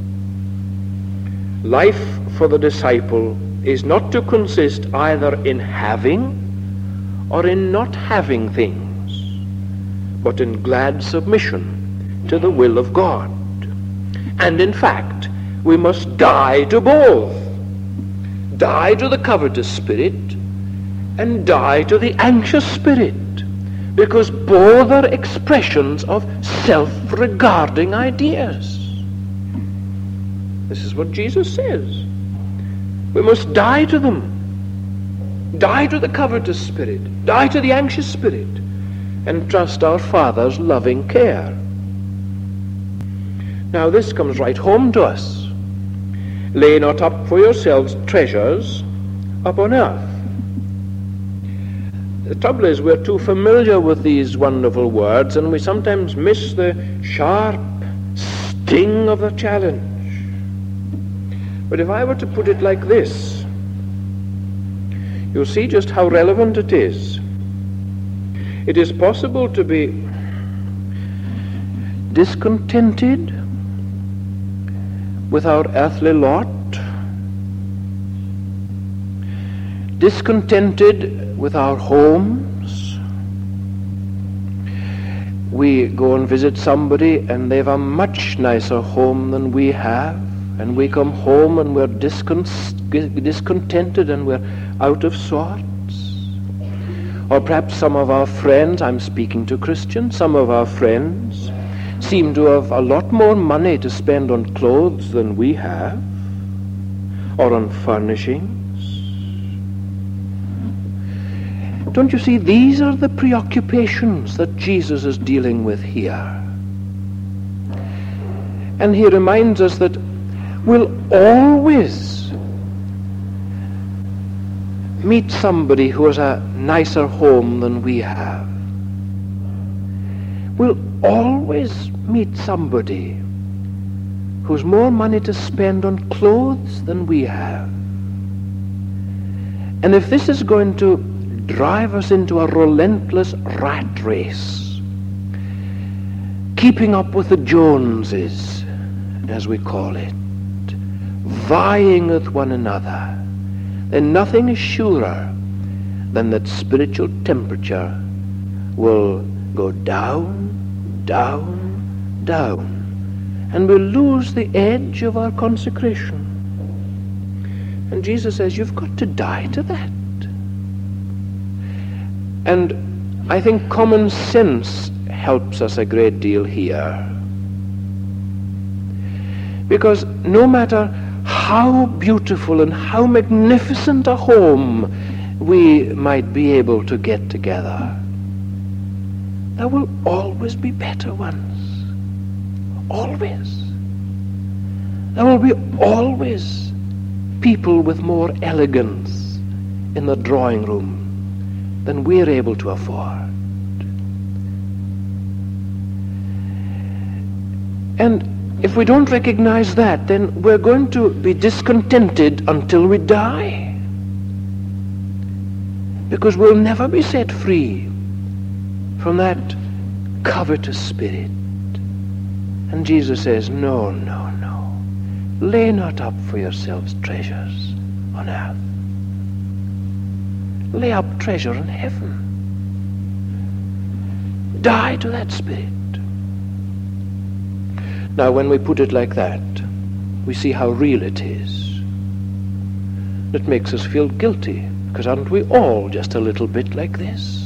Life for the disciple is not to consist either in having or in not having things, but in glad submission to the will of God. And in fact, we must die to both. Die to the covetous spirit and die to the anxious spirit, because both are expressions of self-regarding ideas. This is what Jesus says. We must die to them. Die to the covetous spirit. Die to the anxious spirit. And trust our Father's loving care. Now this comes right home to us. Lay not up for yourselves treasures upon earth. The trouble is we're too familiar with these wonderful words, and we sometimes miss the sharp sting of the challenge. But if I were to put it like this, you'll see just how relevant it is. It is possible to be discontented with our earthly lot, discontented with our homes. We go and visit somebody and they have a much nicer home than we have. And we come home and we're discon- discontented and we're out of sorts. Or perhaps some of our friends, I'm speaking to Christians, some of our friends seem to have a lot more money to spend on clothes than we have, or on furnishings. Don't you see, these are the preoccupations that Jesus is dealing with here. And he reminds us that we'll always meet somebody who has a nicer home than we have. We'll always meet somebody who's more money to spend on clothes than we have. And if this is going to drive us into a relentless rat race, keeping up with the Joneses, as we call it, vying with one another, then nothing is surer than that spiritual temperature will go down, down, down, and we'll lose the edge of our consecration. And Jesus says, you've got to die to that. And I think common sense helps us a great deal here. Because no matter how beautiful and how magnificent a home we might be able to get together, there will always be better ones. Always. There will be always people with more elegance in the drawing room than we're able to afford. And if we don't recognize that, then we're going to be discontented until we die. Because we'll never be set free from that covetous spirit. And Jesus says, no, no, no. Lay not up for yourselves treasures on earth. Lay up treasure in heaven. Die to that spirit. Now, when we put it like that, we see how real it is. It makes us feel guilty, because aren't we all just a little bit like this?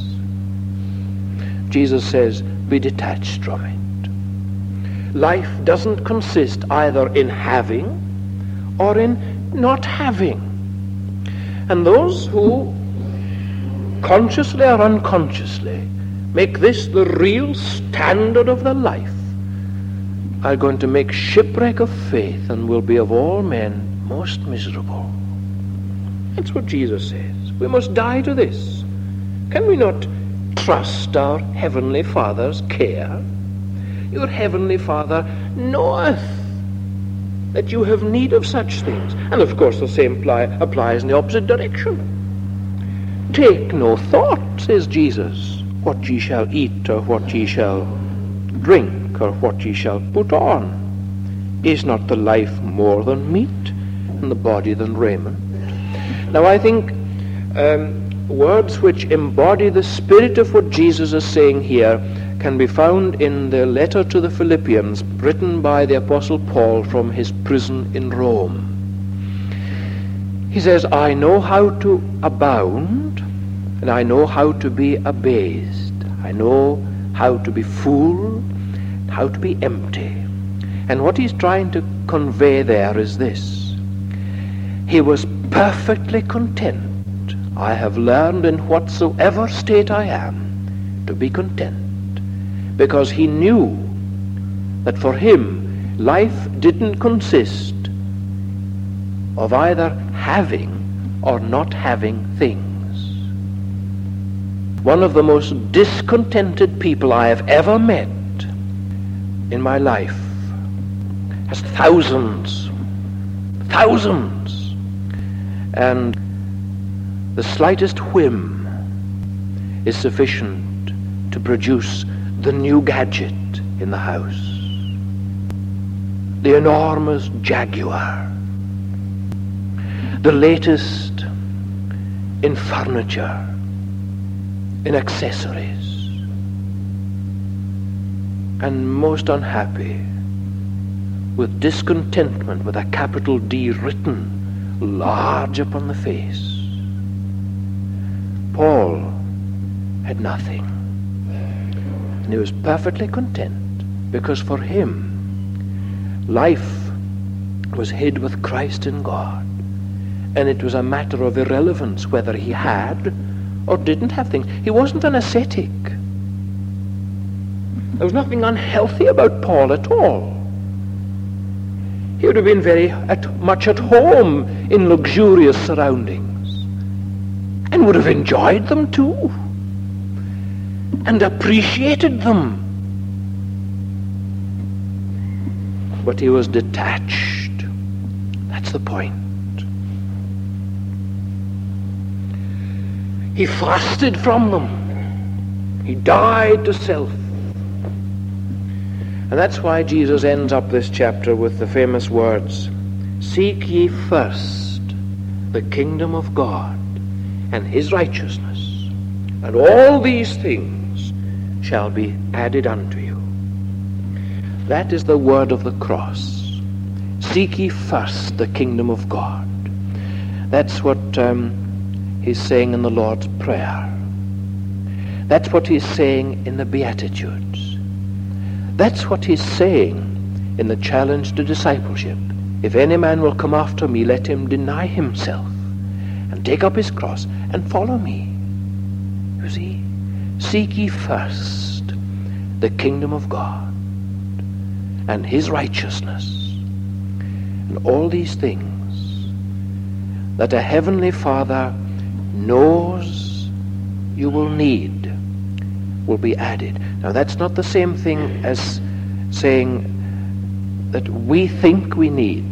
Jesus says, be detached from it. Life doesn't consist either in having or in not having. And those who consciously or unconsciously make this the real standard of their life are going to make shipwreck of faith and will be of all men most miserable. That's what Jesus says. We must die to this. Can we not trust our Heavenly Father's care? Your Heavenly Father knoweth that you have need of such things. And of course the same apply, applies in the opposite direction. Take no thought, says Jesus, what ye shall eat or what ye shall drink or what ye shall put on. Is not the life more than meat and the body than raiment? Now I think um, words which embody the spirit of what Jesus is saying here can be found in the letter to the Philippians written by the Apostle Paul from his prison in Rome. He says, I know how to abound and I know how to be abased. I know how to be full, how to be empty. And what he's trying to convey there is this. He was perfectly content. I have learned in whatsoever state I am to be content. Because he knew that for him, life didn't consist of either having or not having things. One of the most discontented people I have ever met in my life has thousands, thousands, and the slightest whim is sufficient to produce the new gadget in the house, the enormous Jaguar, the latest in furniture, in accessories, and most unhappy with discontentment with a capital D written large upon the face. Paul had nothing. And he was perfectly content because for him, life was hid with Christ in God. And it was a matter of irrelevance whether he had or didn't have things. He wasn't an ascetic. There was nothing unhealthy about Paul at all. He would have been very at, much at home in luxurious surroundings and would have enjoyed them too and appreciated them. But he was detached. That's the point. He fasted from them. He died to self. And that's why Jesus ends up this chapter with the famous words, "Seek ye first the kingdom of God and his righteousness, and all these things shall be added unto you." That is the word of the cross. Seek ye first the kingdom of God. That's what um, he's saying in the Lord's Prayer. That's what he's saying in the Beatitudes. That's what he's saying in the challenge to discipleship. If any man will come after me, let him deny himself and take up his cross and follow me. You see? Seek ye first the kingdom of God and his righteousness, and all these things that a heavenly Father knows you will need will be added. Now that's not the same thing as saying that we think we need.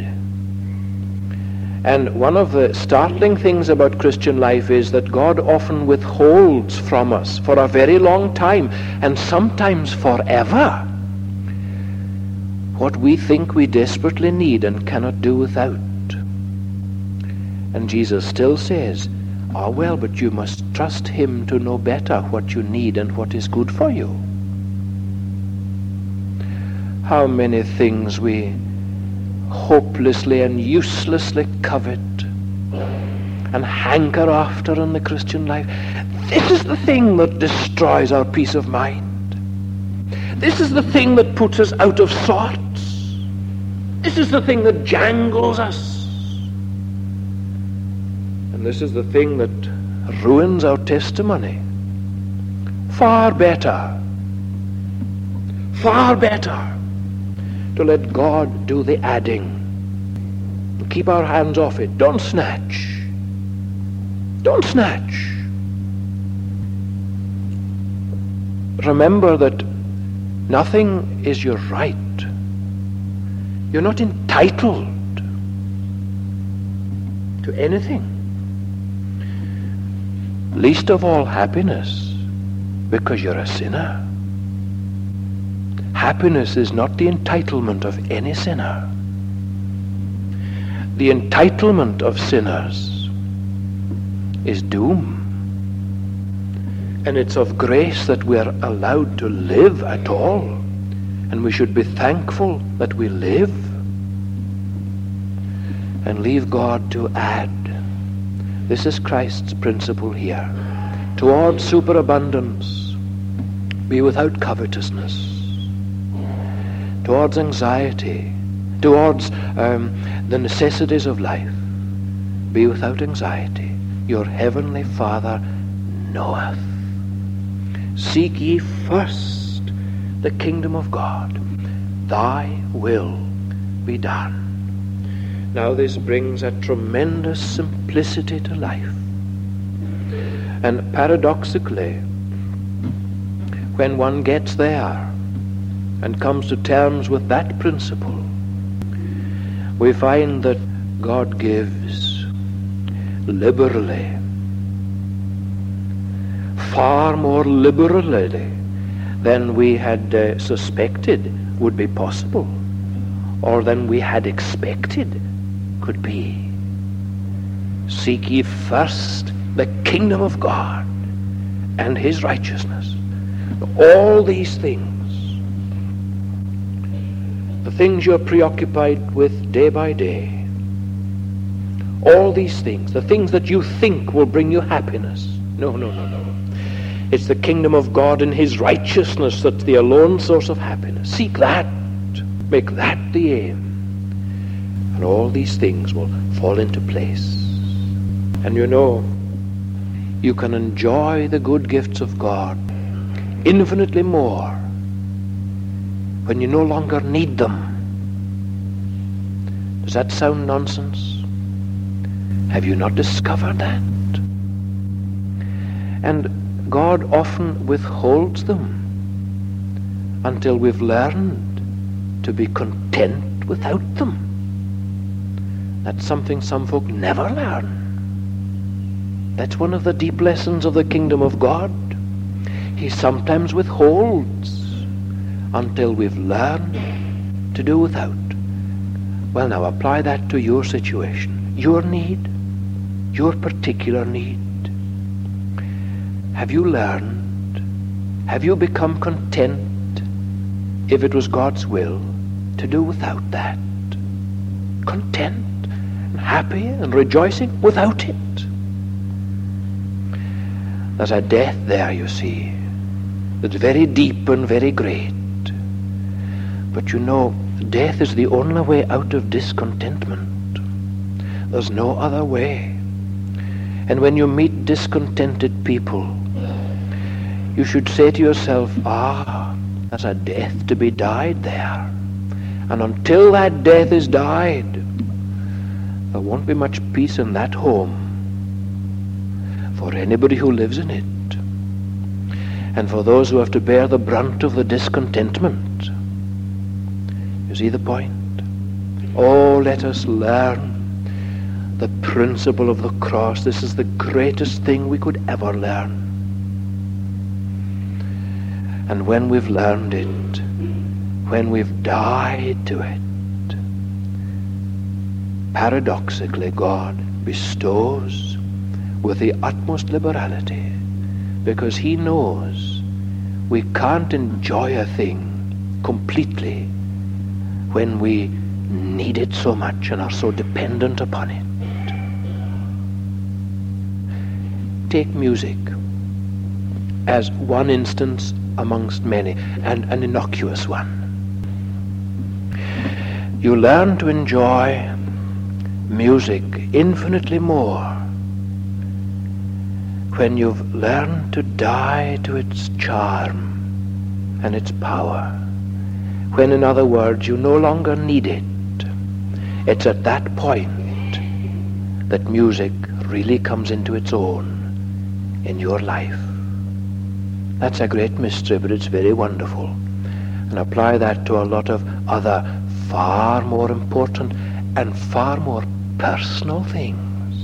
And one of the startling things about Christian life is that God often withholds from us for a very long time, and sometimes forever, what we think we desperately need and cannot do without. And Jesus still says, "Ah, well, but you must trust him to know better what you need and what is good for you." How many things we hopelessly and uselessly covet and hanker after in the Christian life. This is the thing that destroys our peace of mind. This is the thing that puts us out of sorts. This is the thing that jangles us. And this is the thing that ruins our testimony. Far better, far better to let God do the adding. And keep our hands off it. Don't snatch. Don't snatch. Remember that nothing is your right. You're not entitled to anything. Least of all happiness, because you're a sinner. Happiness is not the entitlement of any sinner. The entitlement of sinners is doom. And it's of grace that we're allowed to live at all. And we should be thankful that we live. And leave God to add. This is Christ's principle here. Towards superabundance, be without covetousness. Towards anxiety, towards um, the necessities of life, be without anxiety. Your heavenly Father knoweth. Seek ye first the kingdom of God. Thy will be done. Now this brings a tremendous simplicity to life. And paradoxically, when one gets there and comes to terms with that principle, we find that God gives liberally, far more liberally than we had uh, suspected would be possible, or than we had expected could be. Seek ye first the kingdom of God and his righteousness. All these things, the things you're preoccupied with day by day, all these things, the things that you think will bring you happiness. No, no, no, no. It's the kingdom of God and his righteousness that's the alone source of happiness. Seek that. Make that the aim. And all these things will fall into place. And you know, you can enjoy the good gifts of God infinitely more when you no longer need them. Does that sound nonsense? Have you not discovered that? And God often withholds them until we've learned to be content without them. That's something some folk never learn. That's one of the deep lessons of the kingdom of God. He sometimes withholds until we've learned to do without. Well, now apply that to your situation, your need, your particular need. Have you learned, have you become content, if it was God's will, to do without that? Content and happy and rejoicing without it. There's a death there, you see, that's very deep and very great. But you know, death is the only way out of discontentment. There's no other way. And when you meet discontented people, you should say to yourself, ah, there's a death to be died there. And until that death is died, there won't be much peace in that home for anybody who lives in it. And for those who have to bear the brunt of the discontentment. You see the point? Oh, let us learn the principle of the cross. This is the greatest thing we could ever learn. And when we've learned it, when we've died to it, paradoxically God bestows with the utmost liberality, because he knows we can't enjoy a thing completely when we need it so much and are so dependent upon it. Take music as one instance amongst many, and an innocuous one. You learn to enjoy music infinitely more when you've learned to die to its charm and its power. When, in other words, you no longer need it. It's at that point that music really comes into its own in your life. That's a great mystery, but it's very wonderful. And apply that to a lot of other far more important and far more personal things.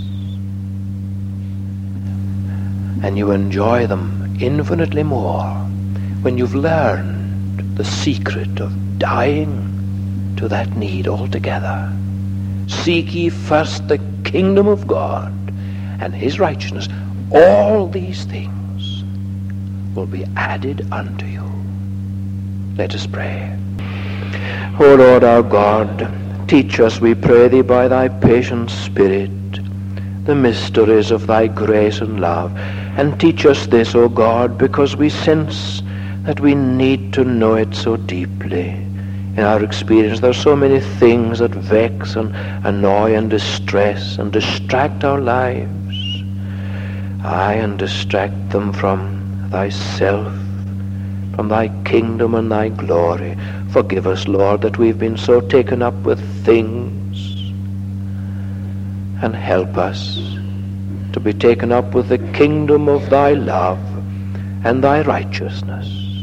And you enjoy them infinitely more when you've learned the secret of dying to that need altogether. Seek ye first the kingdom of God and his righteousness. All these things will be added unto you. Let us pray. O Lord our God, teach us, we pray thee, by thy patient Spirit, the mysteries of thy grace and love. And teach us this, O God, because we sense that we need to know it so deeply. In our experience, there are so many things that vex and annoy and distress and distract our lives. Aye, and distract them from thyself, from thy kingdom and thy glory. Forgive us, Lord, that we've been so taken up with things, and help us to be taken up with the kingdom of thy love and thy righteousness.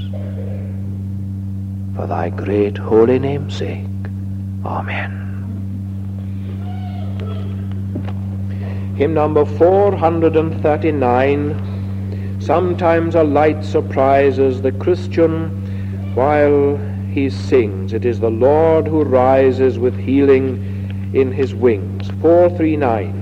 For thy great holy name's sake. Amen. Hymn number four hundred thirty-nine. Sometimes a light surprises the Christian while he sings. It is the Lord who rises with healing in his wings. four thirty-nine.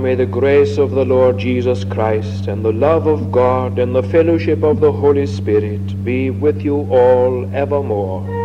may the grace of the Lord Jesus Christ and the love of God and the fellowship of the Holy Spirit be with you all evermore.